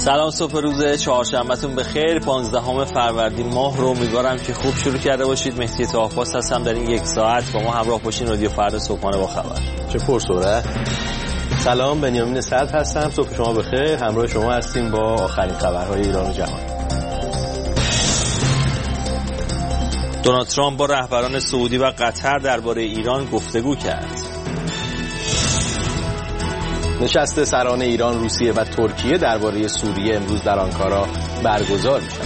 سلام، صبح روز چهارشنبهتون بخیر. 15 فروردین ماه رو امیدوارم که خوب شروع کرده باشید. مهدی طاهرپاس هستم. در این یک ساعت با ما همراه باشین. رادیو فردا صبحانه با خبر. چه پرسرعت. سلام، بنیامین صدر هستم. صبح شما بخیر. همراه شما هستیم با آخرین خبرهای ایران و جهان. دونالد ترامپ با رهبران سعودی و قطر درباره ایران گفتگو کرد. نشست سران ایران، روسیه و ترکیه درباره سوریه امروز در آنکارا برگزار می‌شود.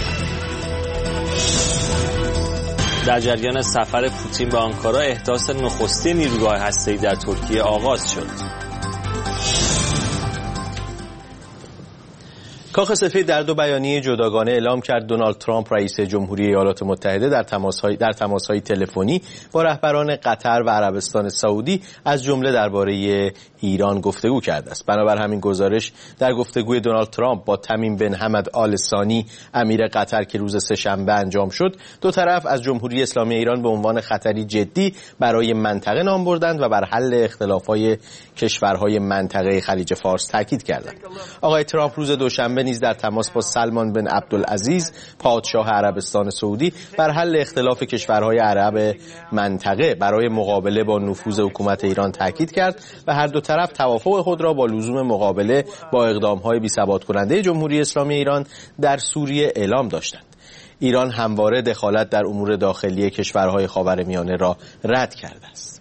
در جریان سفر پوتین به آنکارا، احداث نخستین نیروگاه هسته‌ای در ترکیه آغاز شد. کاخ سفید در دو بیانیه جداگانه اعلام کرد دونالد ترامپ رئیس جمهوری ایالات متحده در تماس‌های تلفنی با رهبران قطر و عربستان سعودی از جمله درباره ایران گفتگو کرده است. بنابر همین گزارش در گفتگوی دونالد ترامپ با تمیم بن حمد آل ثانی امیر قطر که روز سه‌شنبه انجام شد، دو طرف از جمهوری اسلامی ایران به عنوان خطری جدی برای منطقه نام بردند و بر حل اختلافات کشورهای منطقه خلیج فارس تاکید کردند. آقای ترامپ روز دوشنبه نیز در تماس با سلمان بن عبدالعزیز پادشاه عربستان سعودی بر حل اختلاف کشورهای عرب منطقه برای مقابله با نفوذ حکومت ایران تاکید کرد و هر دو طرف توافق خود را با لزوم مقابله با اقدام‌های بی‌ثبات کننده جمهوری اسلامی ایران در سوریه اعلام داشتند. ایران همواره دخالت در امور داخلی کشورهای خاورمیانه را رد کرده است.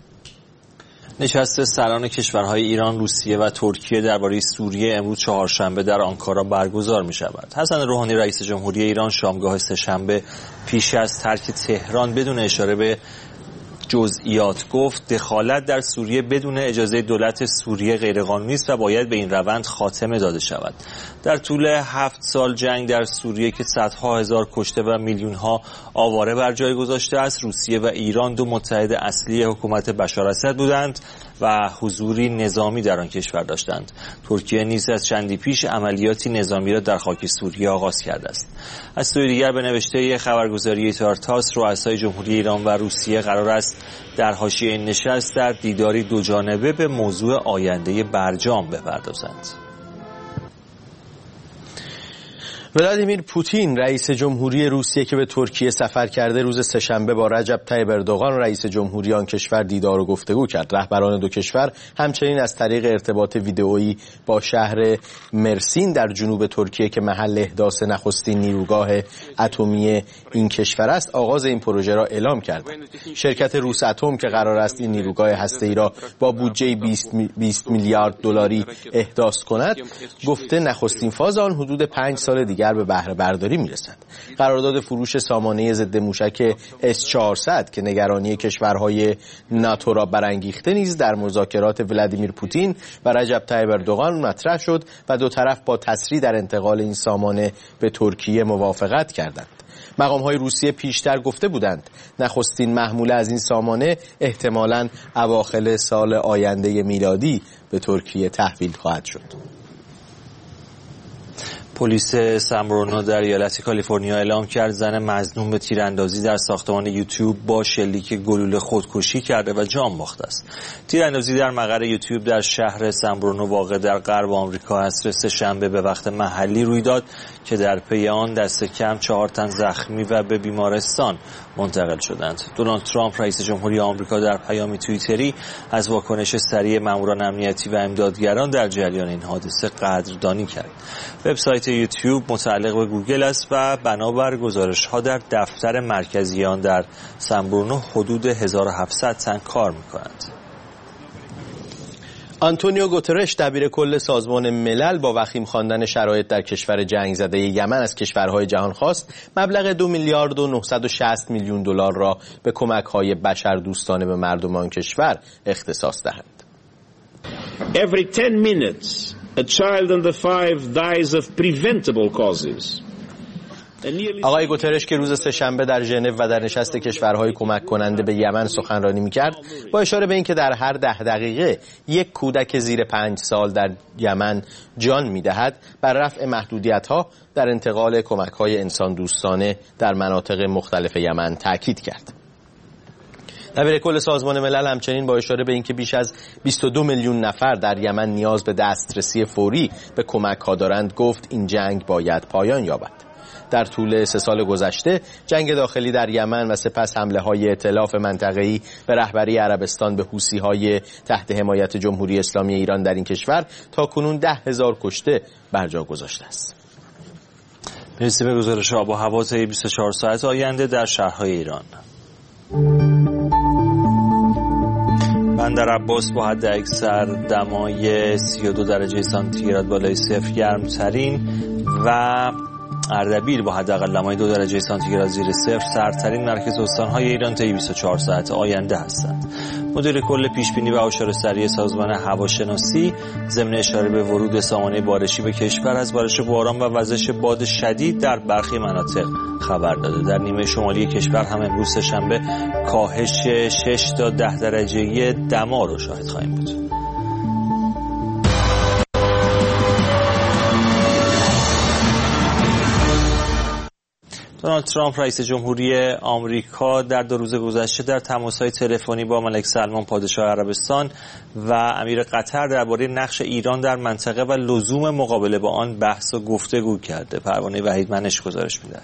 نشست سران کشورهای ایران، روسیه و ترکیه درباره سوریه امروز چهارشنبه در آنکارا برگزار می شود. حسن روحانی رئیس جمهوری ایران شامگاه سه‌شنبه پیش از ترک تهران بدون اشاره به جزئیات گفت دخالت در سوریه بدون اجازه دولت سوریه غیرقانونی است و باید به این روند خاتمه داده شود. در طول 7 سال جنگ در سوریه که صدها هزار کشته و میلیون‌ها آواره بر جای گذاشته است، روسیه و ایران دو متحد اصلی حکومت بشار اسد بودند و حضوری نظامی در آن کشور داشتند. ترکیه نیز از چندی پیش عملیاتی نظامی را در خاک سوریه آغاز کرده است. از سوی دیگر به نوشته خبرگزاری تارتاس، رؤسای جمهوری ایران و روسیه قرار است در حاشیه نشست در دیداری دوجانبه به موضوع آینده برجام بپردازند. ولادیمیر پوتین رئیس جمهوری روسیه که به ترکیه سفر کرده روز سه‌شنبه با رجب طیب اردوغان رئیس جمهوری آن کشور دیدار و گفتگو کرد. رهبران دو کشور همچنین از طریق ارتباط ویدئویی با شهر مرسین در جنوب ترکیه که محل احداث نخستین نیروگاه اتمی این کشور است آغاز این پروژه را اعلام کردند. شرکت روس اتم که قرار است این نیروگاه هسته‌ای را با بودجه 20 میلیارد دلاری احداث کند، گفته نخستین فاز آن حدود 5 سال دیگر به بهره برداری میرسد. قرارداد فروش سامانه ضد موشک S-400 که نگرانی کشورهای ناتو را برانگیخته نیز در مذاکرات ولادیمیر پوتین و رجب طیب اردوغان مطرح شد و دو طرف با تسریع در انتقال این سامانه به ترکیه موافقت کردند. مقام‌های روسیه پیشتر گفته بودند نخستین محموله از این سامانه احتمالاً اواخر سال آینده میلادی به ترکیه تحویل خواهد شد. پلیس سان برونو در ایالت کالیفرنیا اعلام کرد زن مظنون به تیراندازی در ساختمان یوتیوب با شلیک گلوله خودکشی کرده و جان باخته است. تیراندازی در مقر یوتیوب در شهر سان برونو واقع در غرب آمریکا عصر سه‌شنبه به وقت محلی روی داد که در پی آن دست کم 4 تن زخمی و به بیمارستان منتقل شدند. دونالد ترامپ رئیس جمهوری آمریکا در پیامی توییتری از واکنش سریع ماموران امنیتی و امدادگران در جریان این حادثه قدردانی کرد. وبسایت یوتیوب متعلق به گوگل است و بنابر گزارش‌ها در دفتر مرکزی آن در سان برونو حدود 1700 تن کار می‌کنند. آنتونیو گوترش دبیر کل سازمان ملل با وخیم خواندن شرایط در کشور جنگ زده یمن از کشورهای جهان خواست مبلغ 2 میلیارد و 960 میلیون دلار را به کمک‌های بشردوستانه به مردم آن کشور اختصاص دهند. Every 10 minutes a child under 5 dies of preventable causes. آقای گوترش که روز سه‌شنبه در ژنو و در نشست کشورهای کمک کننده به یمن سخنرانی می‌کرد، با اشاره به اینکه در هر 10 دقیقه یک کودک زیر 5 سال در یمن جان می‌دهد، بر رفع محدودیت‌ها در انتقال کمک‌های انسان دوستانه در مناطق مختلف یمن تاکید کرد. دبیر کل سازمان ملل همچنین با اشاره به اینکه بیش از 22 میلیون نفر در یمن نیاز به دسترسی فوری به کمک‌ها دارند گفت این جنگ باید پایان یابد. در طول 3 سال گذشته جنگ داخلی در یمن و سپس حمله‌های ائتلاف منطقه‌ای به رهبری عربستان به حوثی‌های تحت حمایت جمهوری اسلامی ایران در این کشور تاکنون 10,000 کشته بر جا گذاشته است. مرسی به گزارش آب و هوا طی 24 ساعت آینده در شهرهای ایران. بندر عباس با حد اکثر دمای 32 درجه سانتیگراد بالای صفر گرمترین و اردبیل با حداقل دمای 2 درجه سانتیگراد زیر صفر سردترین مرکز استان‌های ایران طی 24 ساعت آینده هستند. مدیر کل پیشبینی و هشدار سریع سازمان هواشناسی ضمن اشاره به ورود سامانه بارشی به کشور از بارش باران و وزش باد شدید در برخی مناطق خبر داده. در نیمه شمالی کشور هم امروز سه‌شنبه کاهش 6 تا 10 درجه دما رو شاهد خواهیم بود. دونالد ترامپ رئیس جمهوری آمریکا در 2 روز گذشته در تماس‌های تلفنی با ملک سلمان پادشاه عربستان و امیر قطر درباره نقش ایران در منطقه و لزوم مقابله با آن بحث و گفتگو کرده. پروانه وحیدمنش گزارش می‌دهد.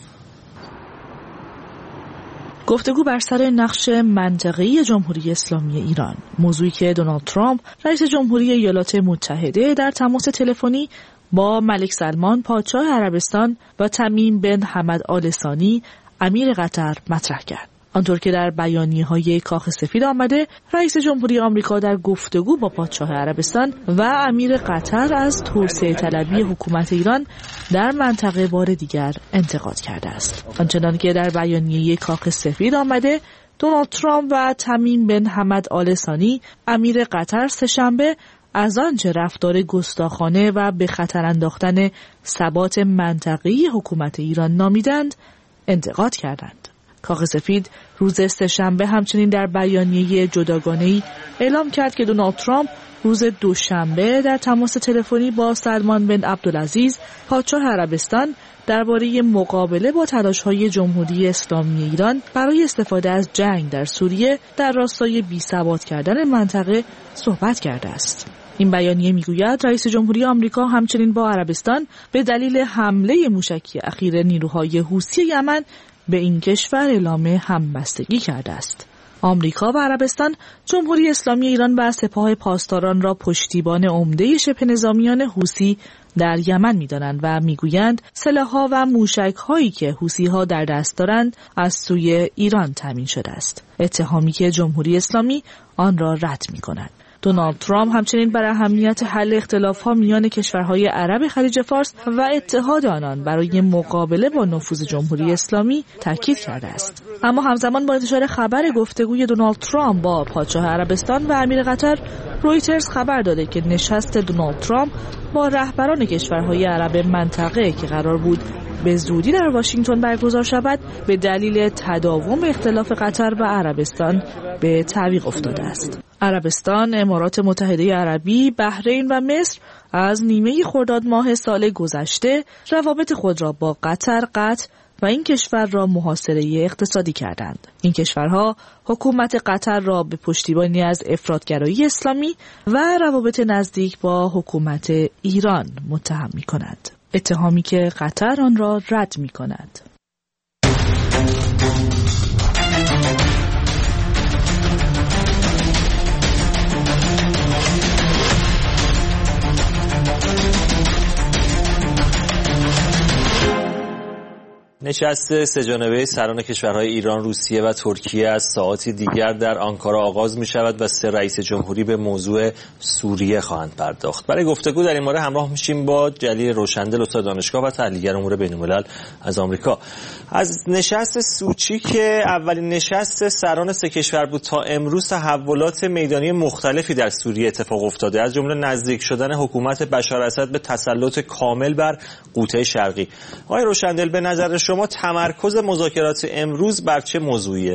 گفتگو بر سر نقش منطقه‌ای جمهوری اسلامی ایران، موضوعی که دونالد ترامپ رئیس جمهوری ایالات متحده در تماس تلفنی با ملک سلمان پادشاه عربستان و تمیم بن حمد آل ثانی امیر قطر مطرح کرد. آنطور که در بیانیه‌های کاخ سفید آمده، رئیس جمهوری آمریکا در گفتگو با پادشاه عربستان و امیر قطر از توسعه طلبی حکومت ایران در منطقه بار دیگر انتقاد کرده است. آنچنان که در بیانیه کاخ سفید آمده، دونالد ترامپ و تمیم بن حمد آل ثانی امیر قطر سه‌شنبه از آنچه رفتار گستاخانه و به خطر انداختن ثبات منطقه‌ای حکومت ایران نامیدند، انتقاد کردند. کاخ سفید روز سه‌شنبه همچنین در بیانیه جداگانه‌ای اعلام کرد که دونالد ترامپ روز دوشنبه در تماس تلفنی با سلمان بن عبدالعزیز پادشاه عربستان درباره مقابله با تلاش‌های جمهوری اسلامی ایران برای استفاده از جنگ در سوریه در راستای بی‌ثبات کردن منطقه صحبت کرده است. این بیانیه میگوید رئیس جمهوری آمریکا همچنین با عربستان به دلیل حمله موشکی اخیر نیروهای حوثی یمن به این کشور اعلام همبستگی کرده است. آمریکا و عربستان جمهوری اسلامی ایران و سپاه پاسداران را پشتیبان عمده شبه نظامیان حوثی در یمن می‌دانند و میگویند سلاح‌ها و موشک‌هایی که حوثی‌ها در دست دارند از سوی ایران تامین شده است. اتهامی که جمهوری اسلامی آن را رد می‌کند. دونالد ترامپ همچنین بر اهمیت حل اختلاف‌ها میان کشورهای عرب خلیج فارس و اتحاد آنان برای مقابله با نفوذ جمهوری اسلامی تاکید کرده است. اما همزمان با انتشار خبر گفتگوی دونالد ترامپ با پادشاه عربستان و امیر قطر، رویترز خبر داده که نشست دونالد ترامپ با رهبران کشورهای عرب منطقه که قرار بود به زودی در واشنگتن برگزار شود، به دلیل تداوم اختلاف قطر و عربستان به تعویق افتاده است. عربستان، امارات متحده عربی، بحرین و مصر از نیمه خرداد ماه سال گذشته روابط خود را با قطر قطع و این کشور را محاصره اقتصادی کردند. این کشورها حکومت قطر را به پشتیبانی از افراطگرایی اسلامی و روابط نزدیک با حکومت ایران متهم می‌کنند. اتهامی که قطر آن را رد می‌کند. نشست سه‌جانبه سران کشورهای ایران، روسیه و ترکیه از ساعاتی دیگر در آنکارا آغاز می شود و 3 رئیس جمهوری به موضوع سوریه خواهند پرداخت. برای گفتگو در این باره همراه میشیم با جلیل روشندل، استاد دانشگاه و تحلیلگر امور بین‌الملل از آمریکا. از نشست سوچی که اولین نشست سران 3 کشور بود تا امروز تحولات میدانی مختلفی در سوریه اتفاق افتاده، از جمله نزدیک شدن حکومت بشار اسد به تسلط کامل بر غوطه شرقی. آقای روشندل، به نظر شما تمرکز مذاکرات امروز بر چه موضوعیه؟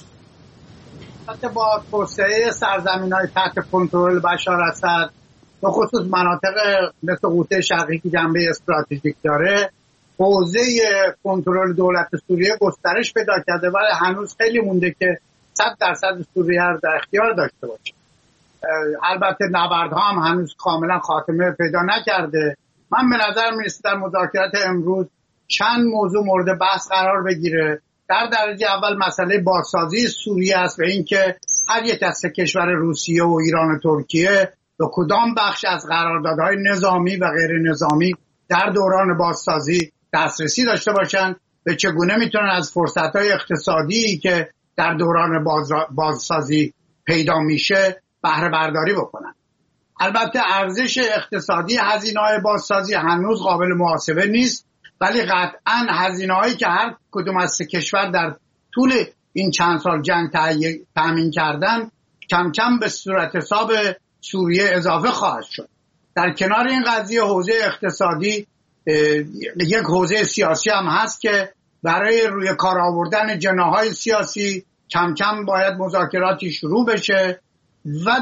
با توسعه سرزمین‌های تحت کنترل بشار اسد، به خصوص مناطق مثل غوطه شرقی که جنبه استراتژیک داره، حوزه کنترل دولت سوریه گسترش پیدا کرده، ولی هنوز خیلی مونده که 100% سوریه رو در اختیار داشته باشه. البته نبردها هم هنوز کاملا خاتمه پیدا نکرده. من به نظر میرسه در مذاکرات امروز چند موضوع مورد بحث قرار بگیره. در درجه اول مسئله بازسازی سوریه است و اینکه هر یک از سه کشور روسیه و ایران و ترکیه به کدام بخش از قراردادهای نظامی و غیر نظامی در دوران بازسازی دسترسی داشته باشند و چگونه میتونن از فرصتهای اقتصادی که در دوران بازسازی پیدا میشه بهره برداری بکنن. البته ارزش اقتصادی هزینه‌های بازسازی هنوز قابل محاسبه نیست، ولی قطعاً هزینه‌هایی که هر کدوم از سه کشور در طول این چند سال جنگ تأمین کردن کم کم به صورت حساب سوریه اضافه خواهد شد. در کنار این قضیه حوزه اقتصادی یک حوزه سیاسی هم هست که برای روی کار آوردن جناح‌های سیاسی کم کم باید مذاکراتی شروع بشه و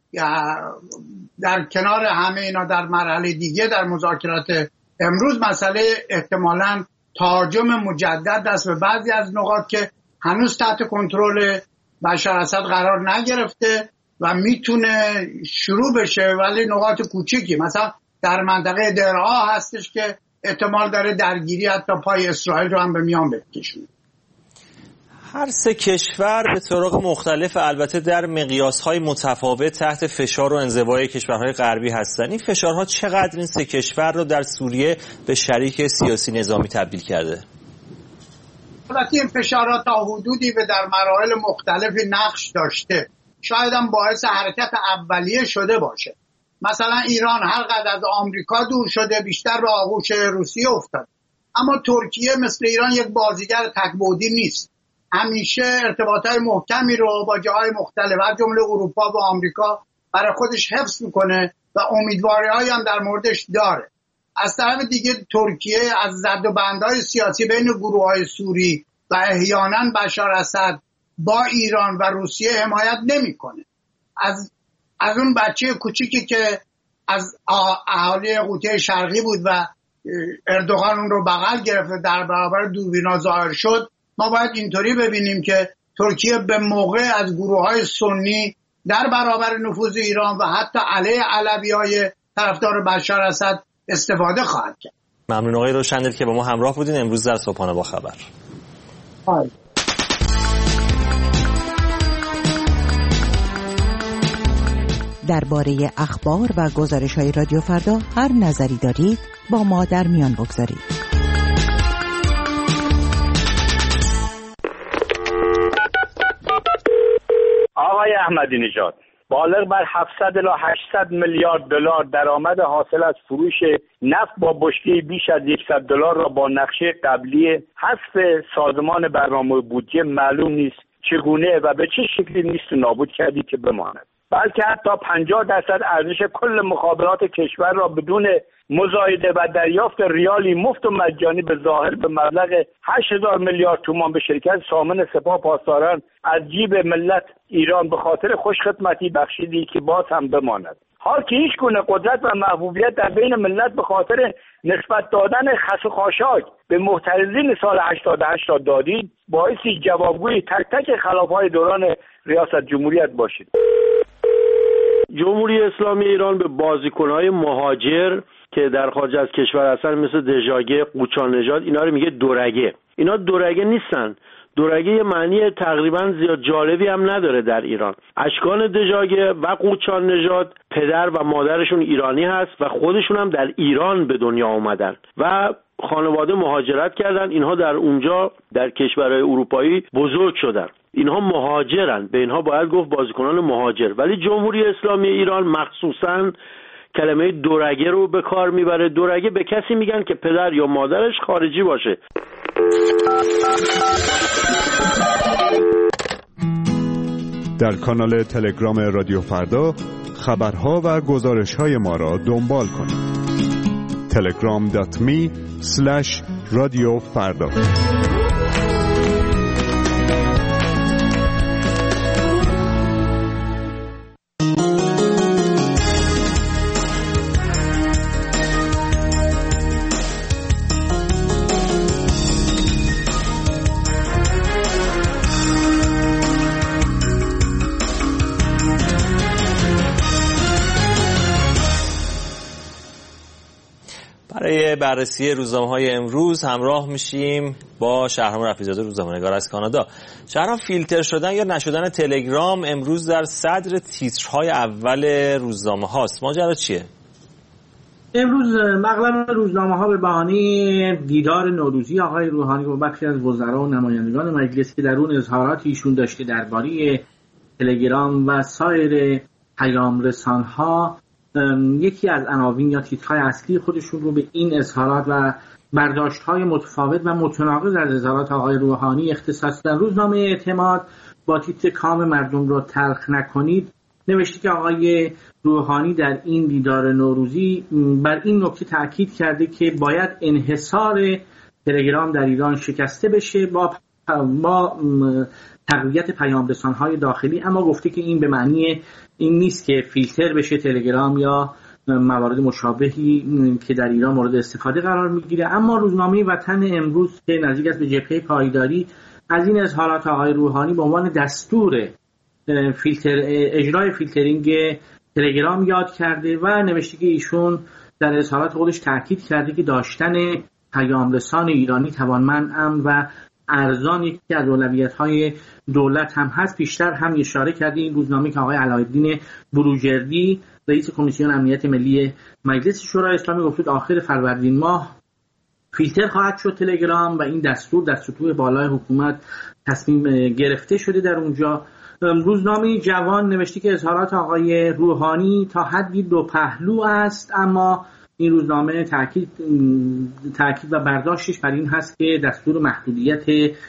در کنار همه اینا در مرحله دیگه در مذاکرات امروز مسئله احتمالاً تهاجم مجدد است به بعضی از نقاط که هنوز تحت کنترل بشار اسد قرار نگرفته و میتونه شروع بشه، ولی نقاط کوچیکی مثلا در منطقه درعا هستش که احتمال داره درگیری حتی پای اسرائیل رو هم به میان بکشونه. هر سه کشور به طرق مختلف البته در مقیاس‌های متفاوت تحت فشار و انزوای کشورهای غربی هستند. این فشارها چقدر این سه کشور رو در سوریه به شریک سیاسی نظامی تبدیل کرده؟ البته این فشارها تا حدودی و در مراحل مختلفی نقش داشته. شاید هم باعث حرکت اولیه شده باشه. مثلا ایران هر قدر از آمریکا دور شده بیشتر به آغوش روسیه افتاد. اما ترکیه مثل ایران یک بازیگر تک‌بعدی نیست. همیشه ارتباطات محکمی رو با جاهای مختلف از جمله اروپا و آمریکا برای خودش حفظ میکنه و امیدواری‌هایی هم در موردش داره. از طرف دیگه ترکیه از زد و بندهای سیاسی بین گروه‌های سوری و احیانا بشار اسد با ایران و روسیه حمایت نمیکنه. از اون بچه کوچیکی که از اهالی قوطه شرقی بود و اردوغان اون رو بغل گرفت در برابر دوربینا ظاهر شد، ما باید اینطوری ببینیم که ترکیه به موقع از گروه‌های سنی در برابر نفوذ ایران و حتی علیه علوی‌های طرفدار بشار اسد استفاده خواهد کرد. ممنون آقای روشندل که با ما همراه بودین امروز در صبحانه با خبر. درباره اخبار و گزارش‌های رادیو فردا هر نظری دارید با ما در میان بگذارید. آقای احمدی نژاد، بالغ بر 700 الی 800 میلیارد دلار درآمد حاصل از فروش نفت با بشکه بیش از 100 دلار را با نقشه قبلی حذف سازمان برنامه بودجه معلوم نیست چگونه و به چه شکلی نیست نابود کردی که بماند، بلکه حتی 50% ارزش کل مخابرات کشور را بدون مزایده و دریافت ریالی مفت و مجانی به ظاهر به مبلغ 8000 میلیارد تومان به شرکت سامن سپاه پاسداران از جیب ملت ایران به خاطر خوشخدمتی بخشیدی که باز هم بماند. حال که هیچ گونه قدرت و محبوبیت در بین ملت به خاطر نسبت دادن خس و خاشاک به محترضین سال 88 را دادید، باعثی جوابگوی تک تک خلاف‌های دوران ریاست جمهوریت باشید. جمهوری اسلامی ایران به بازیکن‌های مهاجر که در خارج از کشور هستن مثل دژاگه، قوچان نژاد، اینا رو میگه دورگه. اینا دورگه نیستن. دورگه یه معنی تقریبا زیاد جالبی هم نداره در ایران. اشکان دژاگه و قوچان نژاد پدر و مادرشون ایرانی هست و خودشون هم در ایران به دنیا اومدن و خانواده مهاجرت کردن. اینها در اونجا در کشورهای اروپایی بزرگ شدن. اینها مهاجرن، به اینها باید گفت بازیکنان مهاجر. ولی جمهوری اسلامی ایران مخصوصاً کلمه دورگه رو به کار میبره. دورگه به کسی میگن که پدر یا مادرش خارجی باشه. در کانال تلگرام رادیو فردا خبرها و گزارش‌های ما را دنبال کنید. telegram.me/radiofarda برای بررسی روزنامه‌های امروز همراه میشیم با شهرام رفیع‌زاده، روزنامه‌نگار از کانادا. شهرام، فیلتر شدن یا نشدن تلگرام امروز در صدر تیترهای اول روزنامه‌هاست. ماجرا چیه؟ امروز مغلب روزنامه‌ها به بهانه دیدار نوروزی آقای روحانی با بخشی از وزرا و نمایندگان مجلس که در اون اظهاراتی ایشون داشته درباره تلگرام و سایر پیام رسان‌ها، یکی از عناوین یا تیترهای اصلی خودشون رو به این اظهارات و برداشت‌های متفاوت و متناقض از اظهارات آقای روحانی اختصاص دادن. روزنامه اعتماد با تیتر کام مردم رو تلخ نکنید نوشته که آقای روحانی در این دیدار نوروزی بر این نکته تاکید کرده که باید انحصار تلگرام در ایران شکسته بشه با تقویت پیام رسان‌های داخلی، اما گفته که این به معنی این نیست که فیلتر بشه تلگرام یا موارد مشابهی که در ایران مورد استفاده قرار میگیره. اما روزنامه وطن امروز که نزدیک است به جبهه پایداری از این اظهارات آقای روحانی به عنوان دستور اجرای فیلترینگ تلگرام یاد کرده و نوشته که ایشون در اظهارات خودش تاکید کرده که داشتن پیام رسان ایرانی توانمند، امن و ارزان یکی از اولویت‌های دولت هم هست. بیشتر هم اشاره کرده این روزنامه که آقای علایالدین بروجردی رئیس کمیسیون امنیت ملی مجلس شورای اسلامی گفت آخر فروردین ماه فیلتر خواهد شد تلگرام و این دستور در سطوح بالای حکومت تصمیم گرفته شده در اونجا. روزنامه جوان نوشته که اظهارات آقای روحانی تا حدی دو پهلو است، اما این روزنامه تاکید و برداشتش بر این هست که دستور محدودیت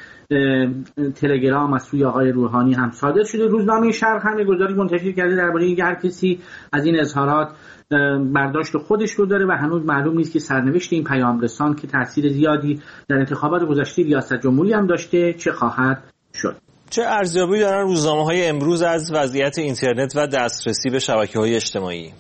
تلگرام از سوی آقای روحانی هم صادر شده. روزنامه شرق هم گزارش منتشر کرده درباره اینکه هر کسی از این اظهارات برداشت خودش رو داره و هنوز معلوم نیست که سرنوشت این پیام رسان که تاثیر زیادی در انتخابات گذشته ریاست جمهوری هم داشته چه خواهد شد. چه ارزیابی دارن روزنامه‌های امروز از وضعیت اینترنت و دسترسی به شبکه‌های اجتماعی؟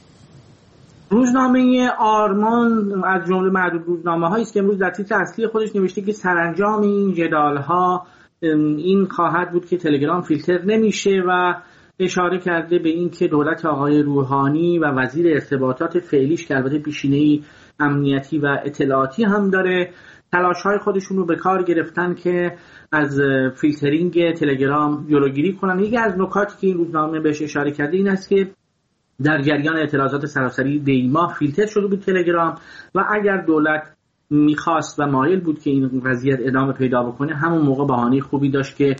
روزنامه آرمان از جمله معدود روزنامه‌هایی است که امروز در تیتر اصلی خودش نوشته که سرانجام این جدال‌ها این خواهد بود که تلگرام فیلتر نمیشه و اشاره کرده به این که دولت آقای روحانی و وزیر ارتباطات فعلیش که البته پیشینه‌ای امنیتی و اطلاعاتی هم داره تلاش‌های خودشون رو به کار گرفتن که از فیلترینگ تلگرام جلوگیری کنن. یکی از نکاتی که این روزنامه بهش اشاره کرده این است که در جریان اعتراضات سراسری دیما فیلتر شده بود تلگرام و اگر دولت میخواست و مایل بود که این وضعیت ادامه پیدا بکنه همون موقع بهانه خوبی داشت که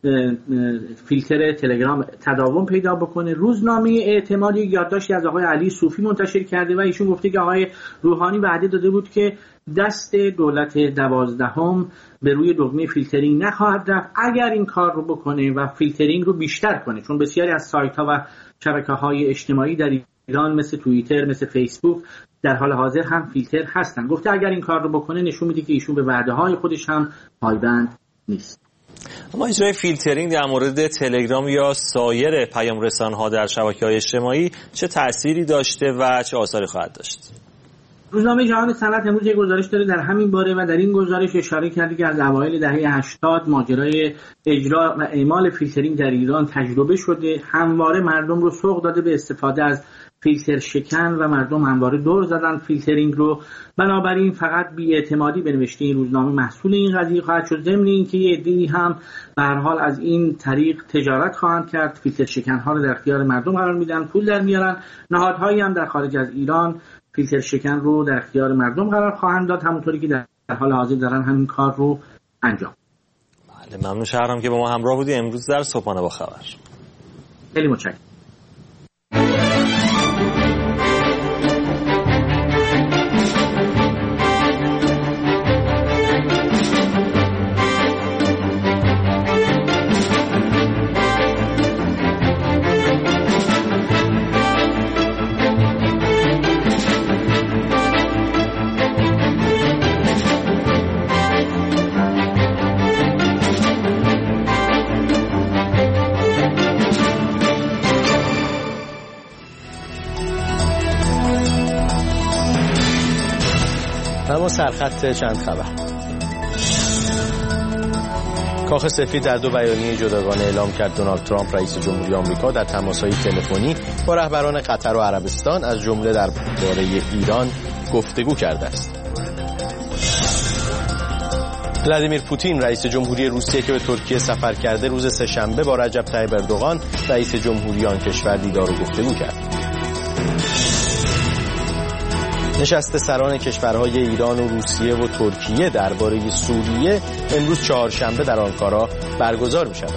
فیلتر تلگرام تداوم پیدا بکنه. روزنامه اعتماد یک یادداشتی از آقای علی صوفی منتشر کرده و ایشون گفته که آقای روحانی وعده داده بود که دست دولت 12 به روی دکمه فیلترینگ نخواهد رفت اگر این کار رو بکنه و فیلترینگ رو بیشتر کنه، چون بسیاری از سایت ها و شبکه‌های اجتماعی در ایران مثل توییتر، مثل فیسبوک در حال حاضر هم فیلتر هستن. گفته اگر این کار رو بکنه نشون میده که ایشون به وعده‌های خودش هم پایبند نیست. اما اجرای فیلترینگ در مورد تلگرام یا سایر پیام رسان‌ها در شبکه‌های اجتماعی چه تأثیری داشته و چه آثاری خواهد داشت؟ روزنامه جهان صنعت امروز یک گزارش داره در همین باره و در این گزارش اشاره کرده که از اوایل دهه 80 ماجرای اجرا و اعمال فیلترینگ در ایران تجربه شده، همواره مردم رو سوق داده به استفاده از فیلتر شکن و مردم همواره دور زدن فیلترینگ رو. بنابراین فقط بی‌اعتمادی به نوشته این روزنامه محصول این قضیه خواهد شد، ضمن اینکه یه عده‌ای هم به هر حال از این طریق تجارت خواهند کرد، فیلتر شکن ها رو در اختیار مردم قرار میدن، پول در میارن. نهادهایی هم در خارج از ایران فیلتر شکن رو در اختیار مردم قرار خواهند داد، همونطوری که در حال حاضر دارن همین کار رو انجام. بله، ممنون شهرام که با ما همراه بودی امروز در صبحانه با خبر. خیلی متشکرم. اما سرخط چند خبر. کاخ سفید در 2 بیانیه جداگانه اعلام کرد دونالد ترامپ رئیس جمهوری آمریکا در تماس‌های تلفنی با رهبران قطر و عربستان از جمله درباره ایران گفتگو کرده است. ولادیمیر پوتین رئیس جمهوری روسیه که به ترکیه سفر کرده روز سه‌شنبه با رجب طیب اردوغان رئیس جمهوری آن کشور دیدار و گفتگو کرد. نشست سران کشورهای ایران و روسیه و ترکیه درباره سوریه امروز چهارشنبه در آنکارا برگزار می‌شود.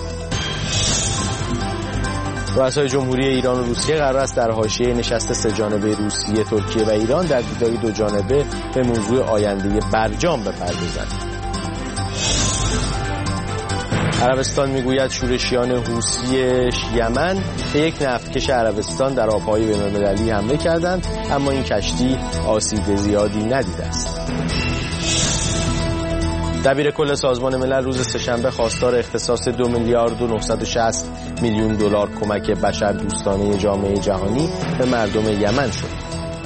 رؤسای جمهوری ایران و روسیه قرار است در حاشیه نشست سه‌جانبه روسیه، ترکیه و ایران در دیداری دو جانبه به موضوع آینده برجام بپردازند. عربستان میگوید شورشیان حوثی یمن به یک نفتکش عربستان در آبهای بین‌المللی حمله کردند، اما این کشتی آسیب زیادی ندیده است. دبیر کل سازمان ملل روز سه‌شنبه خواستار اختصاص 2 میلیارد و 960 میلیون دلار کمک بشردوستانه جامعه جهانی به مردم یمن شد.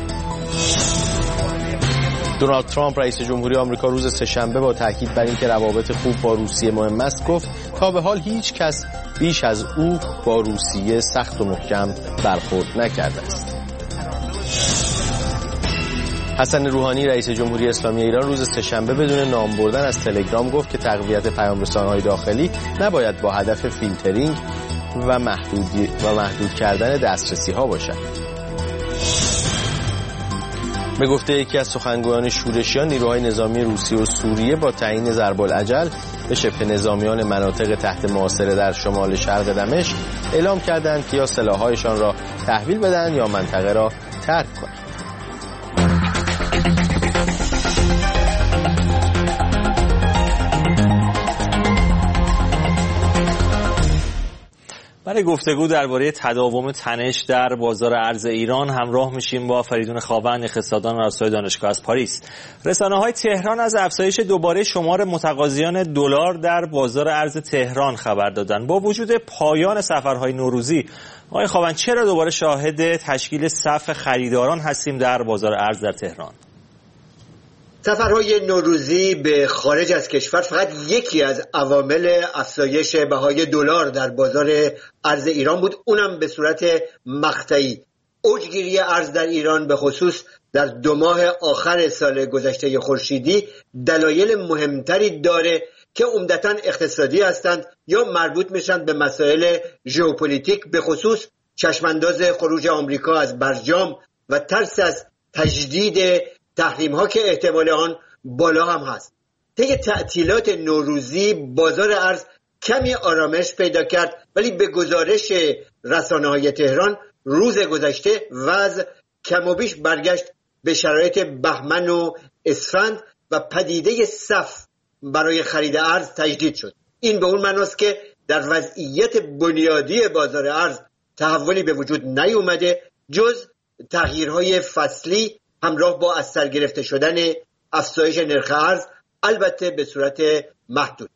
دونالد ترامپ رئیس جمهوری آمریکا روز سه‌شنبه با تاکید بر اینکه روابط خوب با روسیه مهم است گفت تا به حال هیچ کس بیش از او با روسیه سخت و محکم برخورد نکرده است. حسن روحانی رئیس جمهوری اسلامی ایران روز سه‌شنبه بدون نام بردن از تلگرام گفت که تقویت پیام‌رسان‌های داخلی نباید با هدف فیلترینگ و محدود کردن دسترسی‌ها باشد. به گفته یکی از سخنگویان شورشیان، نیروهای نظامی روسیه و سوریه با تعیین ضرب‌العجل به شبه نظامیان مناطق تحت محاصره در شمال شرق دمشق اعلام کردند که یا سلاح‌هایشان را تحویل بدن یا منطقه را ترک کنند. برای گفتگو درباره تداوم تنش در بازار ارز ایران همراه میشیم با فریدون خاوند، اقتصاددان و استاد دانشگاه از پاریس. رسانه‌های تهران از افزایش دوباره شمار متقاضیان دلار در بازار ارز تهران خبر دادند. با وجود پایان سفرهای نوروزی، آقای خاوند چرا دوباره شاهد تشکیل صف خریداران هستیم در بازار ارز در تهران؟ سفرهای نوروزی به خارج از کشور فقط یکی از عوامل افزایش بهای دلار در بازار ارز ایران بود، اونم به صورت مقطعی. اوجگیری ارز در ایران به خصوص در 2 ماه آخر سال گذشته خورشیدی دلایل مهمتری داره که عمدتاً اقتصادی هستند یا مربوط میشن به مسائل ژئوپلیتیک، به خصوص چشمانداز خروج آمریکا از برجام و ترس از تجدید تحریم ها که احتمال آن بالا هم هست. طی تعطیلات نوروزی بازار ارز کمی آرامش پیدا کرد، ولی به گزارش رسانه‌های تهران روز گذشته وضع کم و بیش برگشت به شرایط بهمن و اسفند و پدیده صف برای خرید ارز تجدید شد. این به اون معناست که در وضعیت بنیادی بازار ارز تحولی به وجود نیومده جز تغییرهای فصلی همراه با از سر گرفته شدن افزایش نرخ ارز، البته به صورت محدود.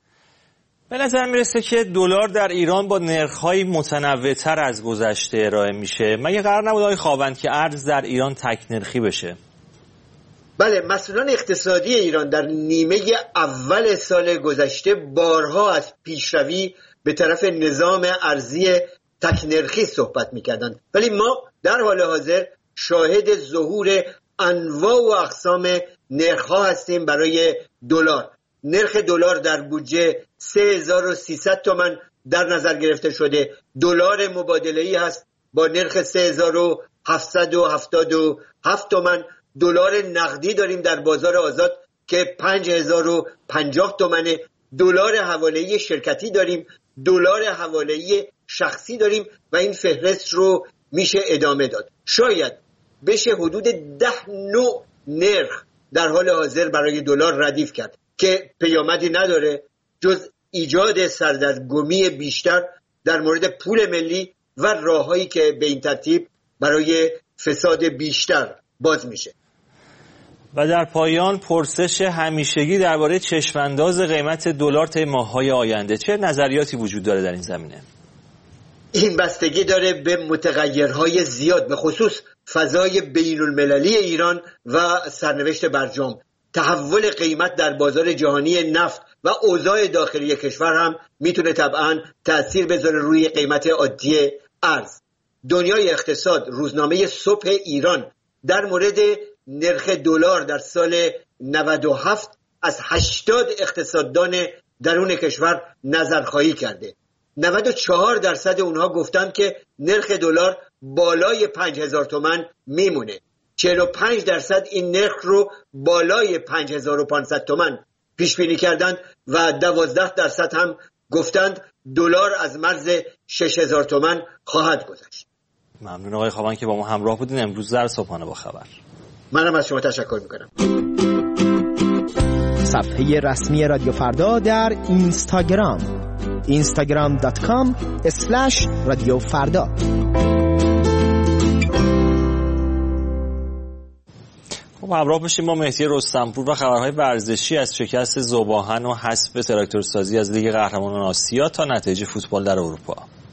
به نظر میرسه که دلار در ایران با نرخ‌های متنوع‌تر از گذشته ارائه میشه. مگه قرار نبود آقای خاوند که ارز در ایران تک نرخی بشه؟ بله، مسئولان اقتصادی ایران در نیمه اول سال گذشته بارها از پیشروی به طرف نظام ارزی تک نرخی صحبت میکردند، ولی ما در حال حاضر شاهد ظهور انواع و اقسام نرخ‌ها هستیم برای دلار. نرخ دلار در بودجه 3300 تومان در نظر گرفته شده. دلار مبادله‌ای هست با نرخ 3777 تومان. دلار نقدی داریم در بازار آزاد که 5050 تومانه. دلار حواله‌ای شرکتی داریم، دلار حواله‌ای شخصی داریم و این فهرست رو میشه ادامه داد. شاید بشه حدود 10 نوع نرخ در حال حاضر برای دلار ردیف کرد که پیامدی نداره جز ایجاد سردرگمی بیشتر در مورد پول ملی و راههایی که به این ترتیب برای فساد بیشتر باز میشه. و در پایان پرسش همیشگی درباره چشمانداز قیمت دلار طی ماه‌های آینده، چه نظریاتی وجود داره در این زمینه؟ این بستگی داره به متغیرهای زیاد، به خصوص فضای بین المللی ایران و سرنوشت برجام. تحول قیمت در بازار جهانی نفت و اوضاع داخلی کشور هم میتونه طبعا تأثیر بذاره روی قیمت عادی ارز. دنیای اقتصاد، روزنامه صبح ایران در مورد نرخ دلار در سال 97 از 80 اقتصاددان درون کشور نظرخواهی کرده. 94% اونها گفتند که نرخ دلار بالای 5000 تومان میمونه. 45% این نرخ رو بالای 5500 تومان پیش بینی کردند و 12% هم گفتند دلار از مرز 6000 تومان خواهد گذشت. ممنون آقای خوابان که با ما همراه بودین امروز در صبحانه با خبر. منم از شما تشکر میکنم. صفحه رسمی رادیو فردا در اینستاگرام instagram.com/رادیو فردا. خب همراه باشیم با مهدی رستمپور و خبرهای ورزشی از شکست ذوب‌آهن و حذف تراکتورسازی از لیگ قهرمانان آسیا تا نتایج فوتبال در اروپا.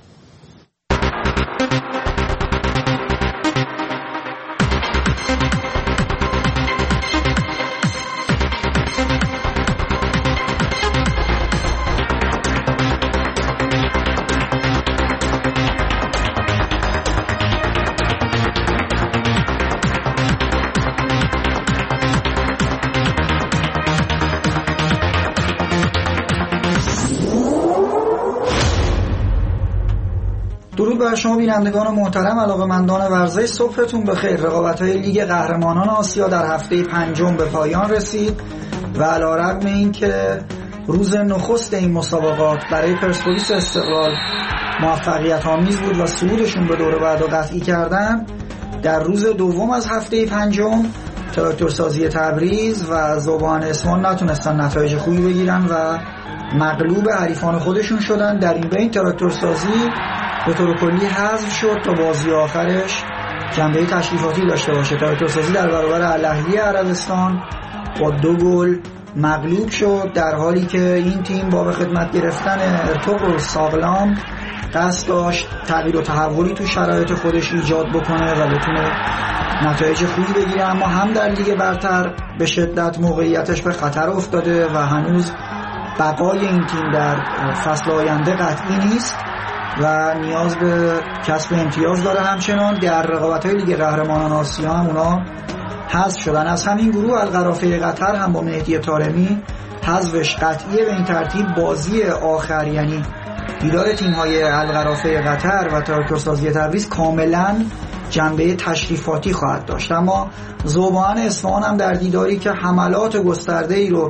درود بر شما بینندگان محترم، علاقه‌مندان ورزش، صبحتون بخیر. رقابت‌های لیگ قهرمانان آسیا در هفته پنجم به پایان رسید و علی‌رغم اینکه روز نخست این مسابقات برای پرسپولیس استقلال موفقیت آمیز بود و صعودشون به دور بعد قطعی کردن، در روز دوم از هفته پنجم تراکتورسازی تبریز و ذوب‌آهن اصفهان نتونستن نتایج خوبی بگیرن و مغلوب حریفان خودشون شدن. در این بین تراکتورسازی به طور کلی حذف شد تا بازی آخرش جنبه تشریفاتی داشته باشه. تراکتورسازی در برابر الاهلی عربستان با 2 گل مغلوب شد، در حالی که این تیم با به خدمت گرفتن ارتقا ساغلام قصد داشت تغییر و تحولی تو شرایط خودش ایجاد بکنه و بتونه نتایج خوبی بگیره، اما هم در لیگ برتر به شدت موقعیتش به خطر افتاده و هنوز بقای این تیم در فصل آینده قطعی نیست و نیاز به کسب امتیاز داره. همچنان در رقابت‌های لیگ قهرمانان آسیا هم اونا حذف شدن. از همین گروه القرافه قطر هم با مهدی طارمی حذفش قطعیه. به این ترتیب بازی آخر، یعنی دیدار تیم‌های القرافه قطر و تراکتورسازی تبریز، کاملاً جنبه تشریفاتی خواهد داشت. اما ذوب‌آهن اصفهان هم در دیداری که حملات گسترده‌ای رو